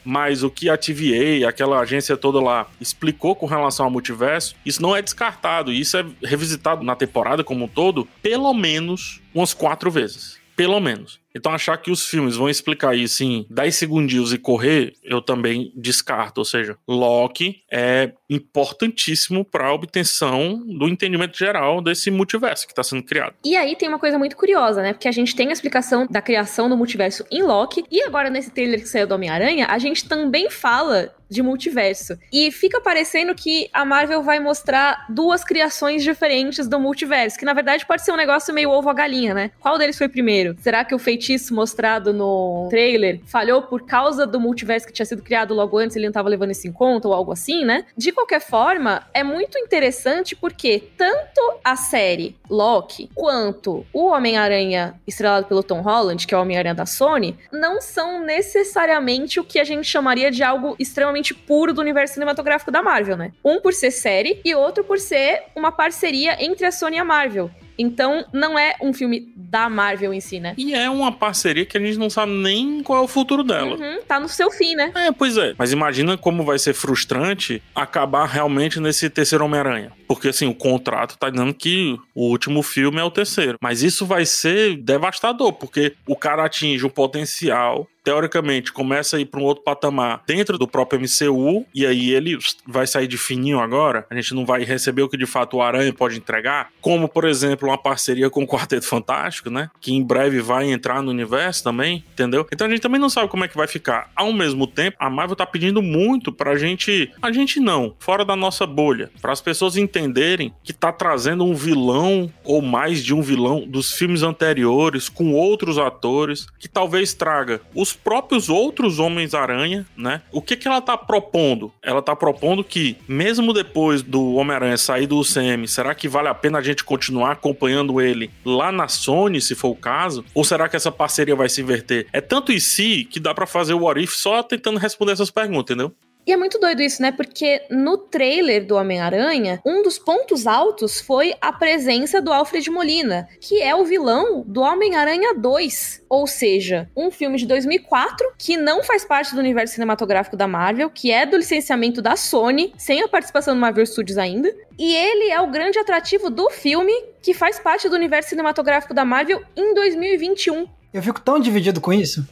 mas o que a T V A, aquela agência toda lá, explicou com relação ao multiverso, isso não é descartado, e isso é revisitado na temporada como um todo, pelo menos umas quatro vezes. Pelo menos. Então achar que os filmes vão explicar isso em dez segundinhos e correr, eu também descarto. Ou seja, Loki é importantíssimo para a obtenção do entendimento geral desse multiverso que está sendo criado. E aí tem uma coisa muito curiosa, né? Porque a gente tem a explicação da criação do multiverso em Loki, e agora nesse trailer que saiu do Homem-Aranha, a gente também fala de multiverso. E fica parecendo que a Marvel vai mostrar duas criações diferentes do multiverso, que na verdade pode ser um negócio meio ovo a galinha, né? Qual deles foi primeiro? Será que o feitiço mostrado no trailer falhou por causa do multiverso que tinha sido criado logo antes, ele não tava levando isso em conta ou algo assim, né? De qualquer forma, é muito interessante porque tanto a série Loki quanto o Homem-Aranha estrelado pelo Tom Holland, que é o Homem-Aranha da Sony, não são necessariamente o que a gente chamaria de algo extremamente puro do universo cinematográfico da Marvel, né? Um por ser série e outro por ser uma parceria entre a Sony e a Marvel. Então, não é um filme da Marvel em si, né? E é uma parceria que a gente não sabe nem qual é o futuro dela. Uhum, tá no seu fim, né? É, pois é. Mas imagina como vai ser frustrante acabar realmente nesse terceiro Homem-Aranha. Porque, assim, o contrato tá dizendo que o último filme é o terceiro. Mas isso vai ser devastador, porque o cara atinge um potencial, teoricamente, começa a ir para um outro patamar dentro do próprio M C U, e aí ele vai sair de fininho agora, a gente não vai receber o que de fato o Aranha pode entregar, como, por exemplo, uma parceria com o Quarteto Fantástico, né, que em breve vai entrar no universo também, entendeu? Então a gente também não sabe como é que vai ficar. Ao mesmo tempo, a Marvel tá pedindo muito pra gente, a gente não, fora da nossa bolha, para as pessoas entenderem que tá trazendo um vilão, ou mais de um vilão, dos filmes anteriores, com outros atores, que talvez traga os próprios outros Homens-Aranha, né? O que que ela tá propondo? Ela tá propondo que, mesmo depois do Homem-Aranha sair do U C M, será que vale a pena a gente continuar acompanhando ele lá na Sony, se for o caso? Ou será que essa parceria vai se inverter? É tanto e se que dá pra fazer o What If só tentando responder essas perguntas, entendeu? E é muito doido isso, né? Porque no trailer do Homem-Aranha, um dos pontos altos foi a presença do Alfred Molina, que é o vilão do Homem-Aranha dois. Ou seja, um filme de dois mil e quatro, que não faz parte do universo cinematográfico da Marvel, que é do licenciamento da Sony, sem a participação do Marvel Studios ainda. E ele é o grande atrativo do filme, que faz parte do universo cinematográfico da Marvel em dois mil e vinte e um. Eu fico tão dividido com isso.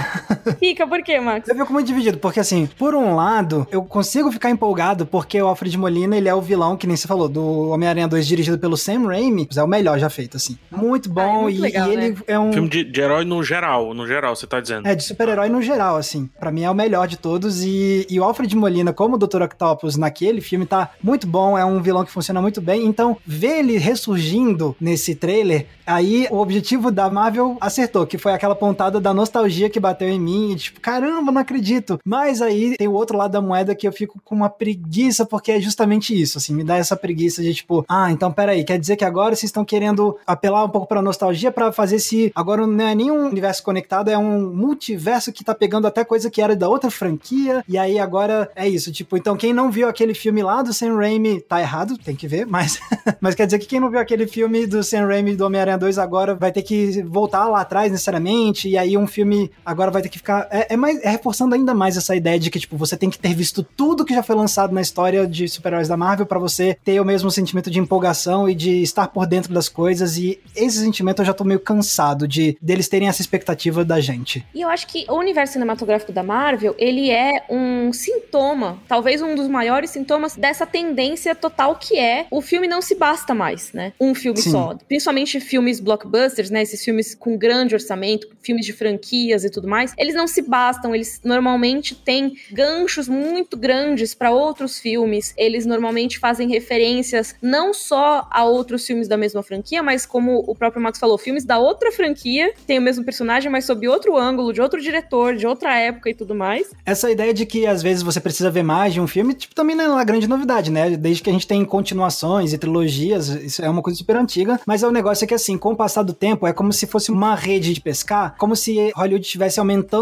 Fica, por quê, Max? Eu fico muito dividido, porque assim, por um lado, eu consigo ficar empolgado porque o Alfred Molina, ele é o vilão, que nem você falou, do Homem-Aranha dois, dirigido pelo Sam Raimi, é o melhor já feito, assim. Muito bom, ah, é muito e, legal, e ele né? é um... Filme de, de herói no geral, no geral, você tá dizendo. É, de super-herói no geral, assim. Pra mim é o melhor de todos, e, e o Alfred Molina, como o doutor Octopus naquele filme, tá muito bom, é um vilão que funciona muito bem, então ver ele ressurgindo nesse trailer, aí o objetivo da Marvel acertou, que foi aquela pontada da nostalgia que bateu em mim, e tipo, caramba, não acredito. Mas aí tem o outro lado da moeda que eu fico com uma preguiça, porque é justamente isso, assim, me dá essa preguiça de tipo, ah, então peraí, quer dizer que agora vocês estão querendo apelar um pouco pra nostalgia pra fazer esse, agora não é nem um universo conectado, é um multiverso que tá pegando até coisa que era da outra franquia, e aí agora é isso, tipo, então quem não viu aquele filme lá do Sam Raimi, tá errado, tem que ver, mas, mas quer dizer que quem não viu aquele filme do Sam Raimi do Homem-Aranha dois agora vai ter que voltar lá atrás necessariamente, e aí um filme agora vai ter que ficar, é, é, mais, é reforçando ainda mais essa ideia de que, tipo, você tem que ter visto tudo que já foi lançado na história de super-heróis da Marvel pra você ter o mesmo sentimento de empolgação e de estar por dentro das coisas, e esse sentimento eu já tô meio cansado de deles terem essa expectativa da gente. E eu acho que o universo cinematográfico da Marvel, ele é um sintoma, talvez um dos maiores sintomas dessa tendência total que é o filme não se basta mais, né? Um filme Sim. só. Principalmente filmes blockbusters, né? Esses filmes com grande orçamento, filmes de franquias e tudo mais, eles não se bastam, eles normalmente têm ganchos muito grandes para outros filmes, eles normalmente fazem referências não só a outros filmes da mesma franquia, mas como o próprio Max falou, filmes da outra franquia, tem o mesmo personagem, mas sob outro ângulo, de outro diretor, de outra época e tudo mais. Essa ideia de que às vezes você precisa ver mais de um filme, tipo, também não é uma grande novidade, né? Desde que a gente tem continuações e trilogias, isso é uma coisa super antiga, mas é um negócio que assim, com o passar do tempo, é como se fosse uma rede de pescar, como se Hollywood estivesse aumentando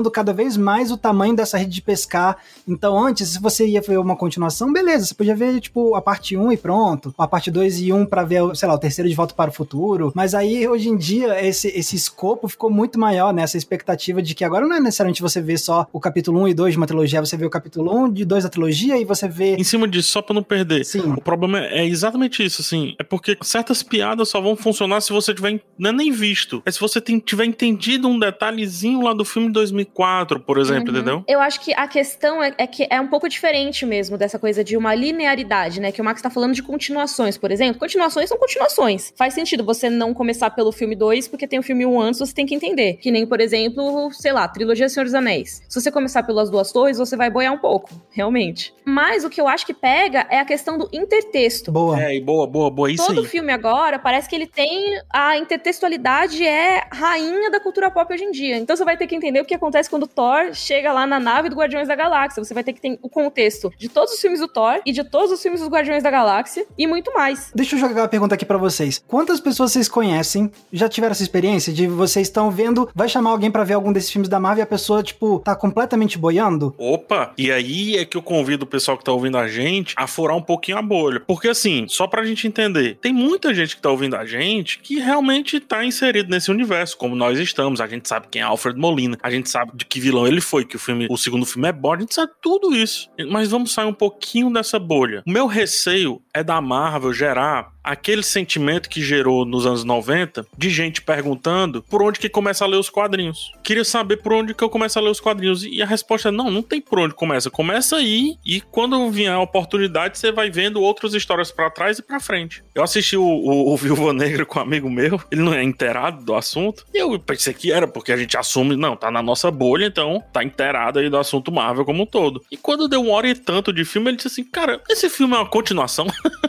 aumentando cada vez mais o tamanho dessa rede de pescar. Então, antes, se você ia ver uma continuação, beleza, você podia ver, tipo, a parte um e pronto, a parte dois e um pra ver, sei lá, o terceiro De Volta para o Futuro. Mas aí, hoje em dia, esse, esse escopo ficou muito maior, né? Essa expectativa de que agora não é necessariamente você ver só o capítulo um e dois de uma trilogia, você vê o capítulo um de dois da trilogia e você vê... Em cima disso, só pra não perder. Sim. O problema é exatamente isso, assim, é porque certas piadas só vão funcionar se você tiver, não é nem visto, é se você tem, tiver entendido um detalhezinho lá do filme de dois mil e quatro, por exemplo, uhum. entendeu? Eu acho que a questão é, é que é um pouco diferente mesmo dessa coisa de uma linearidade, né, que o Max tá falando de continuações, por exemplo. Continuações são continuações. Faz sentido você não começar pelo filme dois, porque tem o filme um antes, você tem que entender. Que nem, por exemplo, sei lá, trilogia Senhor dos Anéis. Se você começar pelas Duas Torres, você vai boiar um pouco, realmente. Mas o que eu acho que pega é a questão do intertexto. Boa. É, boa, boa, boa, isso Todo aí. filme agora parece que ele tem... A intertextualidade é rainha da cultura pop hoje em dia. Então você vai ter que entender o que acontece quando o Thor chega lá na nave do Guardiões da Galáxia. Você vai ter que ter o contexto de todos os filmes do Thor e de todos os filmes dos Guardiões da Galáxia e muito mais. Deixa eu jogar uma pergunta aqui pra vocês. Quantas pessoas vocês conhecem, já tiveram essa experiência de vocês estão vendo, vai chamar alguém pra ver algum desses filmes da Marvel e a pessoa, tipo, tá completamente boiando? Opa! E aí é que eu convido o pessoal que tá ouvindo a gente a furar um pouquinho a bolha. Porque assim, só pra gente entender, tem muita gente que tá ouvindo a gente que realmente tá inserido nesse universo, como nós estamos. A gente sabe quem é Alfred Molina, a gente sabe de que vilão ele foi, que o filme, o segundo filme é bom, a gente sabe tudo isso. Mas vamos sair um pouquinho dessa bolha. O meu receio é da Marvel gerar aquele sentimento que gerou nos anos noventa de gente perguntando por onde que começa a ler os quadrinhos. Queria saber por onde que eu começo a ler os quadrinhos. E a resposta é não, não tem por onde começa. Começa aí e quando vier a oportunidade você vai vendo outras histórias pra trás e pra frente. Eu assisti o, o, o Viúva Negra com um amigo meu, ele não é inteirado do assunto, e eu pensei que era, porque a gente assume, não, tá na nossa bolha, então tá inteirado aí do assunto Marvel como um todo. E quando deu uma hora e tanto de filme, ele disse assim, cara, esse filme é uma continuação?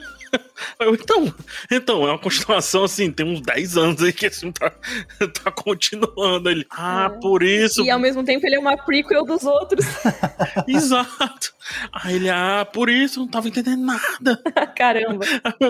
Eu, então, então, é uma continuação assim, tem uns dez anos aí que esse filme tá, tá continuando. Ele, ah, é. Por isso. E ao mesmo tempo ele é uma prequel dos outros. Exato. Aí ele, ah, por isso, não tava entendendo nada. Caramba.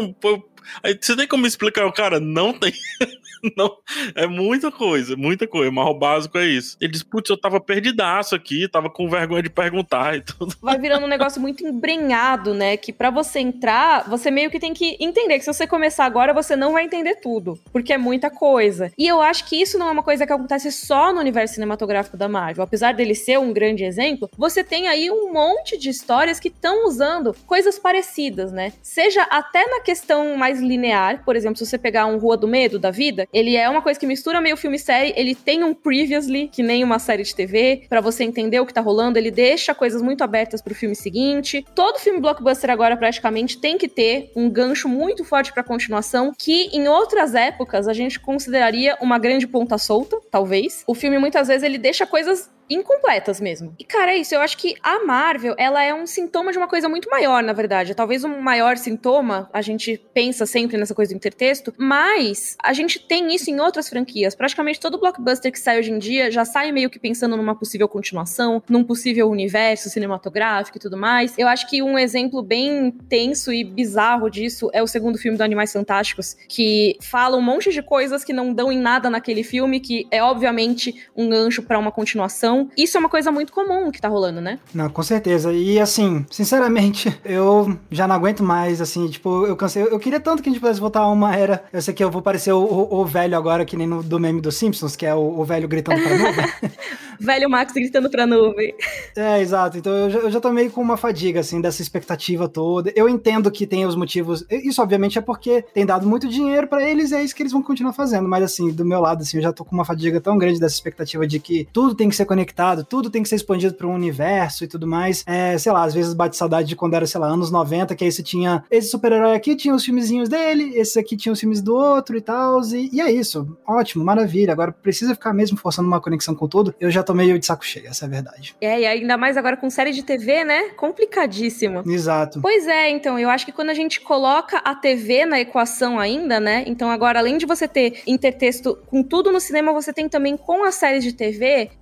Aí você tem como explicar? O cara, não tem. Não, é muita coisa, muita coisa, mas o básico é isso. Ele diz, putz, eu tava perdidaço aqui, tava com vergonha de perguntar e tudo. Vai virando um negócio muito embrenhado, né, que pra você entrar, você meio que tem que entender que se você começar agora, você não vai entender tudo, porque é muita coisa. E eu acho que isso não é uma coisa que acontece só no universo cinematográfico da Marvel. Apesar dele ser um grande exemplo, você tem aí um monte de histórias que estão usando coisas parecidas, né? Seja até na questão mais linear, por exemplo, se você pegar um Rua do Medo da vida, ele é uma coisa que mistura meio filme e série, ele tem um previously, que nem uma série de T V, pra você entender o que tá rolando, ele deixa coisas muito abertas pro filme seguinte. Todo filme blockbuster agora, praticamente, tem que ter um gancho muito forte pra continuação, que em outras épocas a gente consideraria uma grande ponta solta, talvez. O filme, muitas vezes, ele deixa coisas incompletas mesmo. E, cara, é isso. Eu acho que a Marvel, ela é um sintoma de uma coisa muito maior, na verdade. Talvez um maior sintoma, a gente pensa sempre nessa coisa do intertexto, mas a gente tem isso em outras franquias. Praticamente todo blockbuster que sai hoje em dia já sai meio que pensando numa possível continuação, num possível universo cinematográfico e tudo mais. Eu acho que um exemplo bem tenso e bizarro disso é o segundo filme do Animais Fantásticos, que fala um monte de coisas que não dão em nada naquele filme, que é obviamente um gancho pra uma continuação. Isso é uma coisa muito comum que tá rolando, né? Não, com certeza. E assim, sinceramente, eu já não aguento mais, assim, tipo, eu cansei. Eu queria tanto que a gente pudesse voltar a uma era. Eu sei que eu vou parecer o, o, o velho agora, que nem no do meme dos Simpsons, que é o, o velho gritando pra nuvem. Velho Max gritando pra nuvem. É, exato. Então eu já, eu já tô meio com uma fadiga, assim, dessa expectativa toda. Eu entendo que tem os motivos. Isso, obviamente, é porque tem dado muito dinheiro pra eles e é isso que eles vão continuar fazendo. Mas, assim, do meu lado, assim, eu já tô com uma fadiga tão grande dessa expectativa de que tudo tem que ser conectado, tudo tem que ser expandido para um universo e tudo mais. É, sei lá, às vezes bate saudade de quando era, sei lá, anos noventa, que aí você tinha esse super-herói aqui, tinha os filmezinhos dele, esse aqui tinha os filmes do outro e tal, e, e é isso. Ótimo, maravilha. Agora precisa ficar mesmo forçando uma conexão com tudo. Eu já tô meio de saco cheio, essa é a verdade. É, e ainda mais agora com série de T V, né? Complicadíssimo. Exato. Pois é, então, eu acho que quando a gente coloca a T V na equação ainda, né? Então agora, além de você ter intertexto com tudo no cinema, você tem também com as séries de T V, que apesar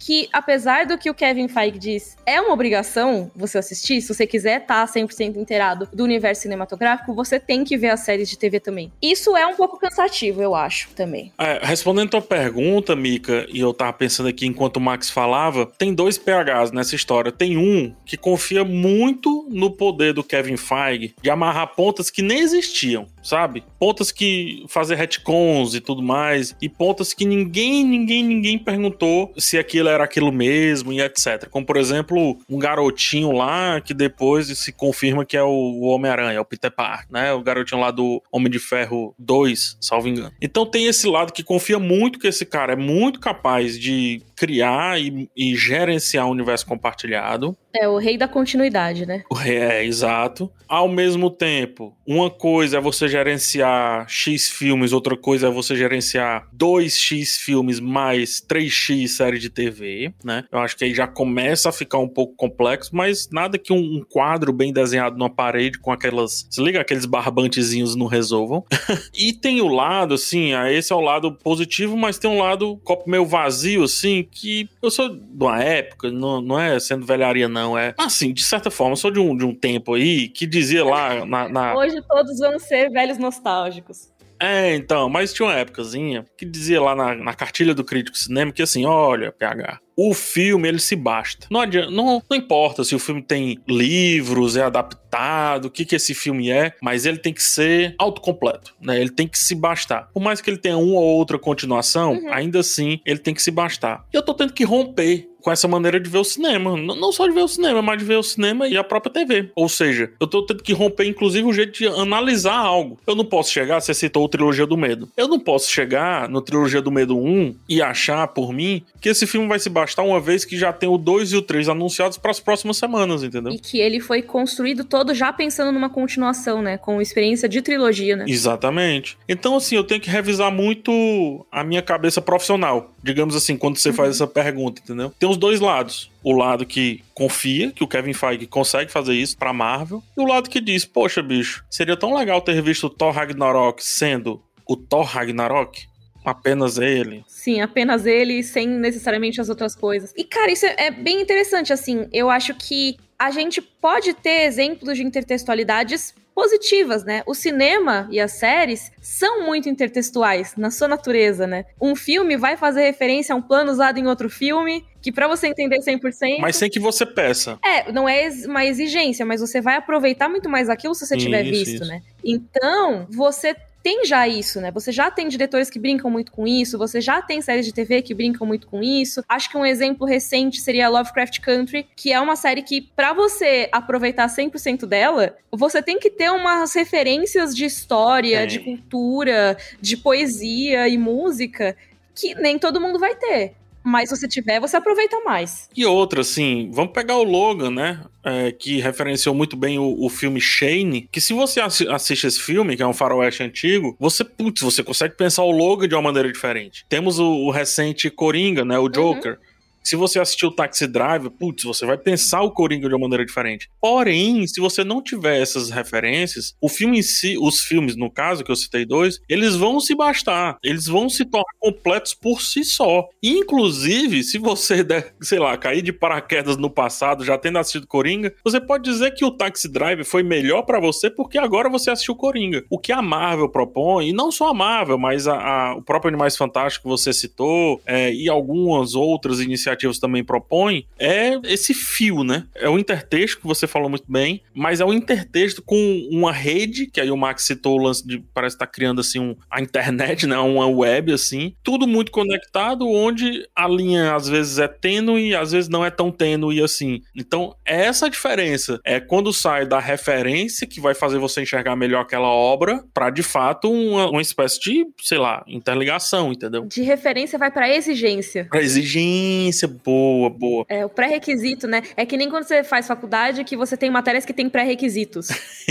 apesar do que o Kevin Feige diz, é uma obrigação você assistir, se você quiser estar cem por cento inteirado do universo cinematográfico, você tem que ver as séries de T V também. Isso é um pouco cansativo, eu acho, também. É, respondendo a tua pergunta, Mika, e eu tava pensando aqui enquanto o Max falava, tem dois P Hs nessa história. Tem um que confia muito no poder do Kevin Feige de amarrar pontas que nem existiam, sabe? Pontas que fazer retcons e tudo mais, e pontas que ninguém, ninguém, ninguém perguntou se aquilo era aquilo mesmo e etcétera. Como, por exemplo, um garotinho lá que depois se confirma que é o Homem-Aranha, é o Peter Parker, né? O garotinho lá do Homem de Ferro dois, salvo engano. Então tem esse lado que confia muito que esse cara é muito capaz de criar e, e gerenciar um universo compartilhado. É o rei da continuidade, né? É, exato. Ao mesmo tempo, uma coisa é você gerenciar X filmes, outra coisa é você gerenciar dois X filmes mais três X série de T V, né? Eu acho que aí já começa a ficar um pouco complexo, mas nada que um, um quadro bem desenhado numa parede com aquelas... Se liga, aqueles barbantezinhos não resolvam. E tem o lado, assim, esse é o lado positivo, mas tem um lado copo meio vazio, assim, que eu sou de uma época, não, não é sendo velharia, não. Não é. Assim, de certa forma, sou de um, de um tempo aí que dizia lá na, na... Hoje todos vão ser velhos nostálgicos. É, então, mas tinha uma épocazinha que dizia lá na, na cartilha do Crítico de Cinema que assim, olha, P H, o filme, ele se basta. Não, adianta, não, não importa se o filme tem livros, é adaptado, o que que esse filme é, mas ele tem que ser autocompleto, né? Ele tem que se bastar. Por mais que ele tenha uma ou outra continuação, uhum. ainda assim, ele tem que se bastar. E eu tô tendo que romper com essa maneira de ver o cinema. Não só de ver o cinema, mas de ver o cinema e a própria T V. Ou seja, eu tô tendo que romper, inclusive, o jeito de analisar algo. Eu não posso chegar, você citou o Trilogia do Medo. Eu não posso chegar no Trilogia do Medo um e achar, por mim, que esse filme vai se bastar uma vez que já tem o dois e o três anunciados para as próximas semanas, entendeu? E que ele foi construído todo já pensando numa continuação, né? Com experiência de trilogia, né? Exatamente. Então, assim, eu tenho que revisar muito a minha cabeça profissional. Digamos assim, quando você uhum. faz essa pergunta, entendeu? Tem os dois lados. O lado que confia que o Kevin Feige consegue fazer isso pra Marvel. E o lado que diz, poxa, bicho, seria tão legal ter visto o Thor Ragnarok sendo o Thor Ragnarok. Apenas ele. Sim, apenas ele, sem necessariamente as outras coisas. E, cara, isso é, é bem interessante, assim. Eu acho que a gente pode ter exemplos de intertextualidades positivas, né? O cinema e as séries são muito intertextuais na sua natureza, né? Um filme vai fazer referência a um plano usado em outro filme, que pra você entender cem por cento... Mas sem que você peça. É, não é uma exigência, mas você vai aproveitar muito mais aquilo se você isso, tiver visto, isso. né? Então, você tem já isso, né? Você já tem diretores que brincam muito com isso, você já tem séries de T V que brincam muito com isso. Acho que um exemplo recente seria Lovecraft Country, que é uma série que, pra você aproveitar cem por cento dela, você tem que ter umas referências de história, é. de cultura, de poesia e música, que nem todo mundo vai ter. Mas se você tiver, você aproveita mais. E outra, assim, vamos pegar o Logan, né? É, que referenciou muito bem o, o filme Shane, que se você assi- assiste esse filme, que é um faroeste antigo, você, putz, você consegue pensar o Logan de uma maneira diferente. Temos o, o recente Coringa, né? O Joker. Uhum. Se você assistiu o Taxi Driver, putz, você vai pensar o Coringa de uma maneira diferente. Porém, se você não tiver essas referências, o filme em si, os filmes, no caso, que eu citei dois, eles vão se bastar. Eles vão se tornar completos por si só. Inclusive, se você der, sei lá, cair de paraquedas no passado, já tendo assistido Coringa, você pode dizer que o Taxi Driver foi melhor pra você porque agora você assistiu Coringa. O que a Marvel propõe, e não só a Marvel, mas a, a, o próprio Animais Fantásticos que você citou, é, e algumas outras iniciativas também propõem, é esse fio, né? É o intertexto que você falou muito bem, mas é o intertexto com uma rede, que aí o Max citou o lance de, parece estar tá criando assim um, a internet, né? Uma web assim, tudo muito conectado, onde a linha às vezes é tênue e às vezes não é tão tênue assim. Então, essa a diferença. É quando sai da referência que vai fazer você enxergar melhor aquela obra, pra de fato uma, uma espécie de, sei lá, interligação, entendeu? De referência vai pra exigência. Pra exigência. Boa, boa. É, o pré-requisito, né? É que nem quando você faz faculdade que você tem matérias que tem pré-requisitos.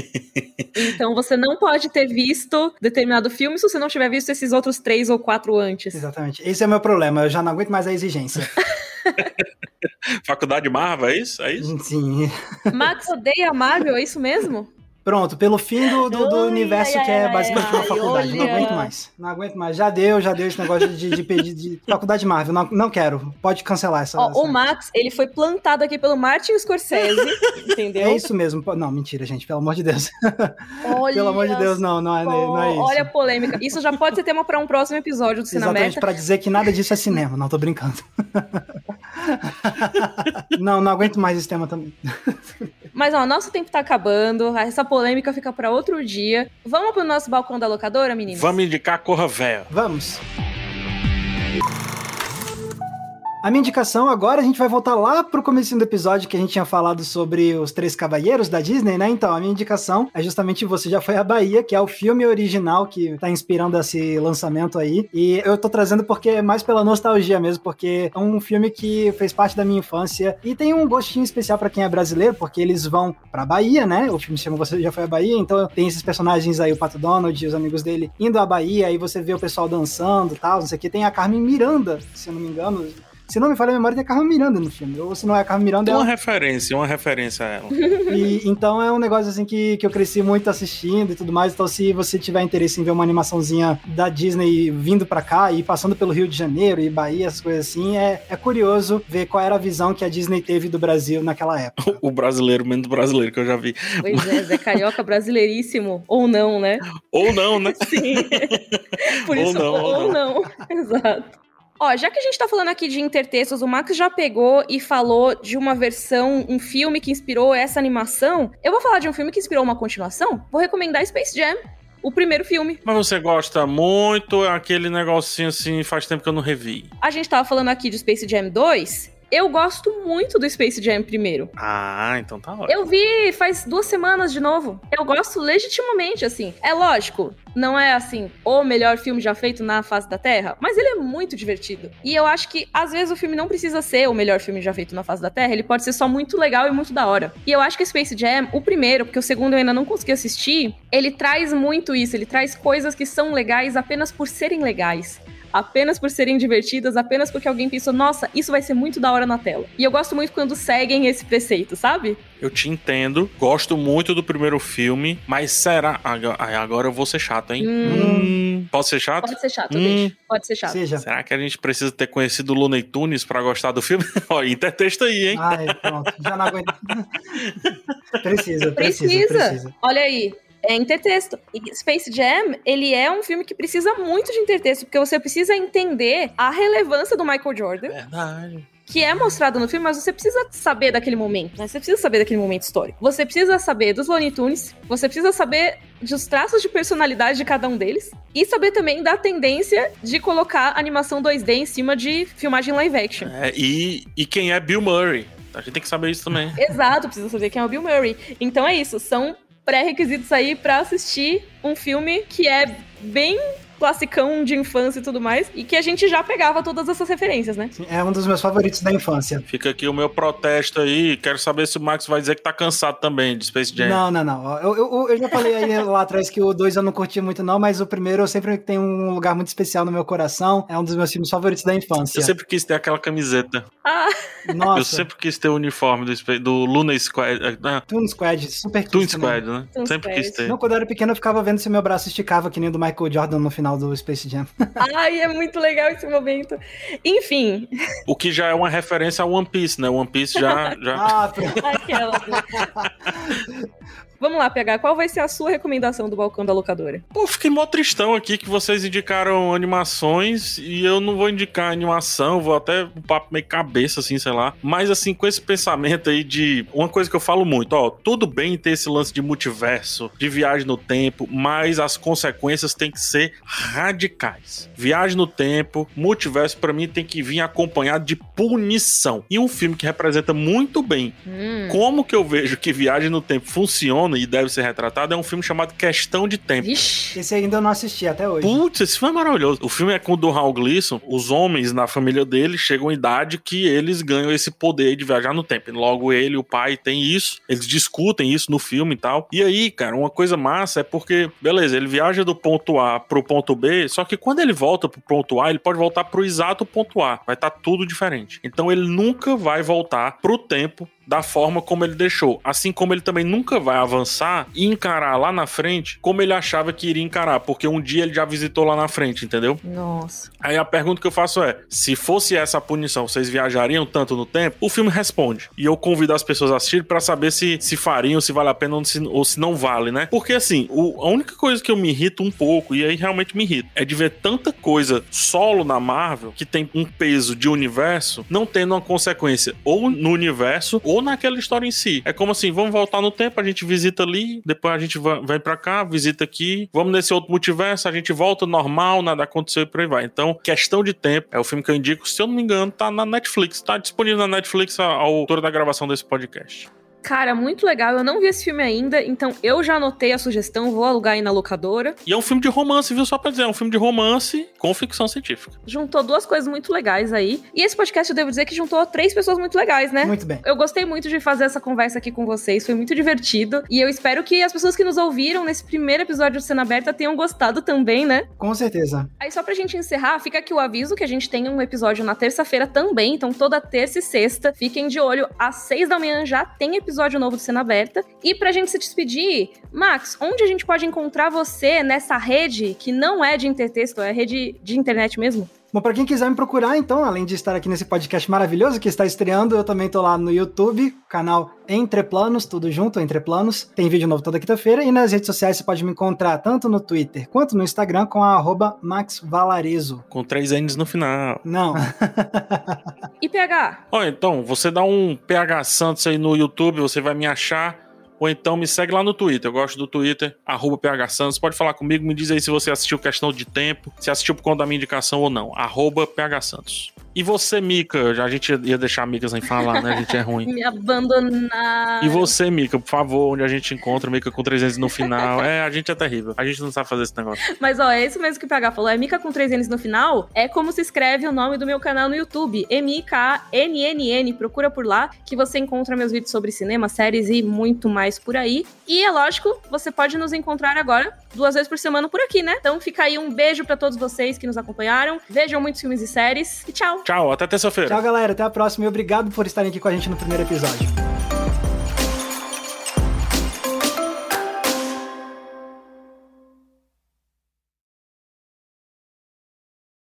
Então você não pode ter visto determinado filme se você não tiver visto esses outros três ou quatro antes. Exatamente. Esse é o meu problema. Eu já não aguento mais a exigência. Faculdade Marvel, é isso? É isso? Sim. Max odeia a Marvel, é isso mesmo? Pronto, pelo fim do, do, do Ai, universo ai, que é ai, basicamente ai, uma faculdade. Não olha. aguento mais. Não aguento mais. Já deu, já deu esse negócio de, de pedir de faculdade Marvel. Não, não quero. Pode cancelar essa, Ó, essa... o Max, ele foi plantado aqui pelo Martin Scorsese, entendeu? É isso mesmo. Não, mentira, gente. Pelo amor de Deus. Olha Pelo amor de Deus, não, não é, não é isso. Olha a polêmica. Isso já pode ser tema para um próximo episódio do Cinemeta. Exatamente, pra dizer que nada disso é cinema. Não, tô brincando. Não, não aguento mais esse tema também. Mas, ó, nosso tempo tá acabando. Essa polêmica fica pra outro dia. Vamos pro nosso balcão da locadora, meninas? Vamos indicar Corra Véia. Vamos. A minha indicação agora, a gente vai voltar lá pro comecinho do episódio que a gente tinha falado sobre os Três Cavalheiros da Disney, né? Então, a minha indicação é justamente Você Já Foi à Bahia, que é o filme original que tá inspirando esse lançamento aí. E eu tô trazendo porque é mais pela nostalgia mesmo, porque é um filme que fez parte da minha infância e tem um gostinho especial pra quem é brasileiro, porque eles vão pra Bahia, né? O filme se chama Você Já Foi à Bahia, então tem esses personagens aí, o Pato Donald e os amigos dele indo à Bahia, aí você vê o pessoal dançando e tal, não sei o que. Tem a Carmen Miranda, se eu não me engano. Se não me falha a memória, tem a Carmen Miranda no filme. Ou se não é a Carmen Miranda, é uma ela... referência, uma referência a ela. E, então é um negócio assim que, que eu cresci muito assistindo e tudo mais. Então se você tiver interesse em ver uma animaçãozinha da Disney vindo pra cá e passando pelo Rio de Janeiro e Bahia, essas coisas assim, é, é curioso ver qual era a visão que a Disney teve do Brasil naquela época. O brasileiro, menos brasileiro que eu já vi. Pois é, Zé Carioca brasileiríssimo. Ou não, né? Ou não, né? Sim. Por Ou isso, não, ou, ou não. não. Exato. Ó, já que a gente tá falando aqui de intertextos, o Max já pegou e falou de uma versão, um filme que inspirou essa animação. Eu vou falar de um filme que inspirou uma continuação. Vou recomendar Space Jam, o primeiro filme. Mas você gosta muito, é aquele negocinho assim, faz tempo que eu não revi. A gente tava falando aqui de Space Jam dois. Eu gosto muito do Space Jam primeiro. Ah, então tá ótimo. Eu vi faz duas semanas de novo. Eu gosto legitimamente, assim. É lógico, não é, assim, o melhor filme já feito na face da Terra, mas ele é muito divertido. E eu acho que, às vezes, o filme não precisa ser o melhor filme já feito na face da Terra, ele pode ser só muito legal e muito da hora. E eu acho que Space Jam, o primeiro, porque o segundo eu ainda não consegui assistir, ele traz muito isso, ele traz coisas que são legais apenas por serem legais. Apenas por serem divertidas, apenas porque alguém pensou, nossa, isso vai ser muito da hora na tela. E eu gosto muito quando seguem esse preceito, sabe? Eu te entendo, gosto muito do primeiro filme, mas será... Agora eu vou ser chato, hein? Hum. Hum. Pode ser chato? Pode ser chato, hum. deixa. Pode ser chato. Seja. Será que a gente precisa ter conhecido o Looney Tunes pra gostar do filme? Ó, intertexto aí, hein? Ai, pronto, já não aguento. precisa, precisa, Precisa. precisa. Olha aí. É intertexto. E Space Jam, ele é um filme que precisa muito de intertexto, porque você precisa entender a relevância do Michael Jordan. Verdade. Que é mostrado no filme, mas você precisa saber daquele momento, né? Você precisa saber daquele momento histórico. Você precisa saber dos Looney Tunes, você precisa saber dos traços de personalidade de cada um deles, e saber também da tendência de colocar animação dois D em cima de filmagem live action. É, e, e quem é Bill Murray? A gente tem que saber isso também. Exato, precisa saber quem é o Bill Murray. Então é isso, são pré-requisitos aí pra assistir um filme que é bem classicão de infância e tudo mais, e que a gente já pegava todas essas referências, né? Sim, é um dos meus favoritos da infância. Fica aqui o meu protesto aí, quero saber se o Max vai dizer que tá cansado também de Space Jam. Não, não, não. Eu, eu, eu já falei aí lá atrás que o dois eu não curti muito não, mas o primeiro eu sempre tenho um lugar muito especial no meu coração, é um dos meus filmes favoritos da infância. Eu sempre quis ter aquela camiseta. Ah! Nossa. Eu sempre quis ter o uniforme do, do Looney Squad. Né? Toon Squad, super quis Toon também. Squad, né? Toon sempre Squad. quis ter. Não, quando eu era pequeno eu ficava vendo se meu braço esticava que nem o do Michael Jordan no final do Space Jam. Ai, é muito legal esse momento. Enfim. O que já é uma referência a One Piece, né? One Piece já... já... Ah, pronto. Aquela. Vamos lá, P H, qual vai ser a sua recomendação do balcão da locadora? Pô, fiquei mó tristão aqui que vocês indicaram animações e eu não vou indicar animação, vou até um papo meio cabeça, assim, sei lá. Mas, assim, com esse pensamento aí de... Uma coisa que eu falo muito, ó, tudo bem ter esse lance de multiverso, de viagem no tempo, mas as consequências têm que ser radicais. Viagem no tempo, multiverso, pra mim, tem que vir acompanhado de punição. E um filme que representa muito bem Hum. como que eu vejo que viagem no tempo funciona e deve ser retratado é um filme chamado Questão de Tempo. Vixe. Esse ainda eu não assisti até hoje. Putz, esse filme é maravilhoso. O filme é com o Domhnall Gleeson. Os homens na família dele chegam à idade que eles ganham esse poder de viajar no tempo. Logo ele e o pai têm isso. Eles discutem isso no filme e tal. E aí, cara, uma coisa massa é porque, beleza, ele viaja do ponto A pro ponto B, só que quando ele volta pro ponto A, ele pode voltar pro exato ponto A. Vai estar tudo diferente. Então ele nunca vai voltar pro tempo da forma como ele deixou. Assim como ele também nunca vai avançar e encarar lá na frente como ele achava que iria encarar, porque um dia ele já visitou lá na frente, entendeu? Nossa. Aí a pergunta que eu faço é, se fosse essa a punição, vocês viajariam tanto no tempo? O filme responde. E eu convido as pessoas a assistirem pra saber se, se fariam, se vale a pena ou se, ou se não vale, né? Porque assim, o, a única coisa que eu me irrito um pouco, e aí realmente me irrita, é de ver tanta coisa solo na Marvel, que tem um peso de universo, não tendo uma consequência ou no universo, ou naquela história em si. É como assim, vamos voltar no tempo, a gente visita ali, depois a gente vai, vai pra cá, visita aqui, vamos nesse outro multiverso, a gente volta normal, nada aconteceu e por aí vai. Então, Questão de Tempo é o filme que eu indico, se eu não me engano, tá na Netflix, tá disponível na Netflix a, a autora da gravação desse podcast. Cara, muito legal. Eu não vi esse filme ainda, então eu já anotei a sugestão, vou alugar aí na locadora. E é um filme de romance, viu? Só pra dizer, é um filme de romance com ficção científica. Juntou duas coisas muito legais aí. E esse podcast, eu devo dizer que juntou três pessoas muito legais, né? Muito bem. Eu gostei muito de fazer essa conversa aqui com vocês, foi muito divertido. E eu espero que as pessoas que nos ouviram nesse primeiro episódio do Cena Aberta tenham gostado também, né? Com certeza. Aí só pra gente encerrar, fica aqui o aviso que a gente tem um episódio na terça-feira também, então toda terça e sexta, fiquem de olho, às seis da manhã já tem episódio novo do Cena Aberta. E pra gente se despedir, Max, onde a gente pode encontrar você nessa rede que não é de intertexto, é rede de internet mesmo? Bom, pra quem quiser me procurar, então, além de estar aqui nesse podcast maravilhoso que está estreando, eu também tô lá no YouTube, canal Entre Planos, tudo junto, Entre Planos. Tem vídeo novo toda quinta-feira e nas redes sociais você pode me encontrar tanto no Twitter quanto no Instagram com a arroba Max Valarezo. Com três N's no final. Não. E P H? Ó, então, você dá um P H Santos aí no YouTube, você vai me achar. Ou então me segue lá no Twitter. Eu gosto do Twitter, arroba P H Santos. Pode falar comigo, me diz aí se você assistiu Questão de Tempo, se assistiu por conta da minha indicação ou não. Arroba P H Santos. E você, Mica? Já a gente ia deixar a Mica sem falar, né? A gente é ruim. Me abandonar. E você, Mica, por favor, onde a gente encontra Mica com três N's no final? É, a gente é terrível. A gente não sabe fazer esse negócio. Mas, ó, é isso mesmo que o P H falou. É Mica com três N's no final. É como se escreve o nome do meu canal no YouTube. M I K A N N N. Procura por lá que você encontra meus vídeos sobre cinema, séries e muito mais por aí. E é lógico, você pode nos encontrar agora duas vezes por semana por aqui, né? Então fica aí um beijo pra todos vocês que nos acompanharam. Vejam muitos filmes e séries. E tchau! Tchau, até terça-feira. Tchau, galera. Até a próxima e obrigado por estarem aqui com a gente no primeiro episódio.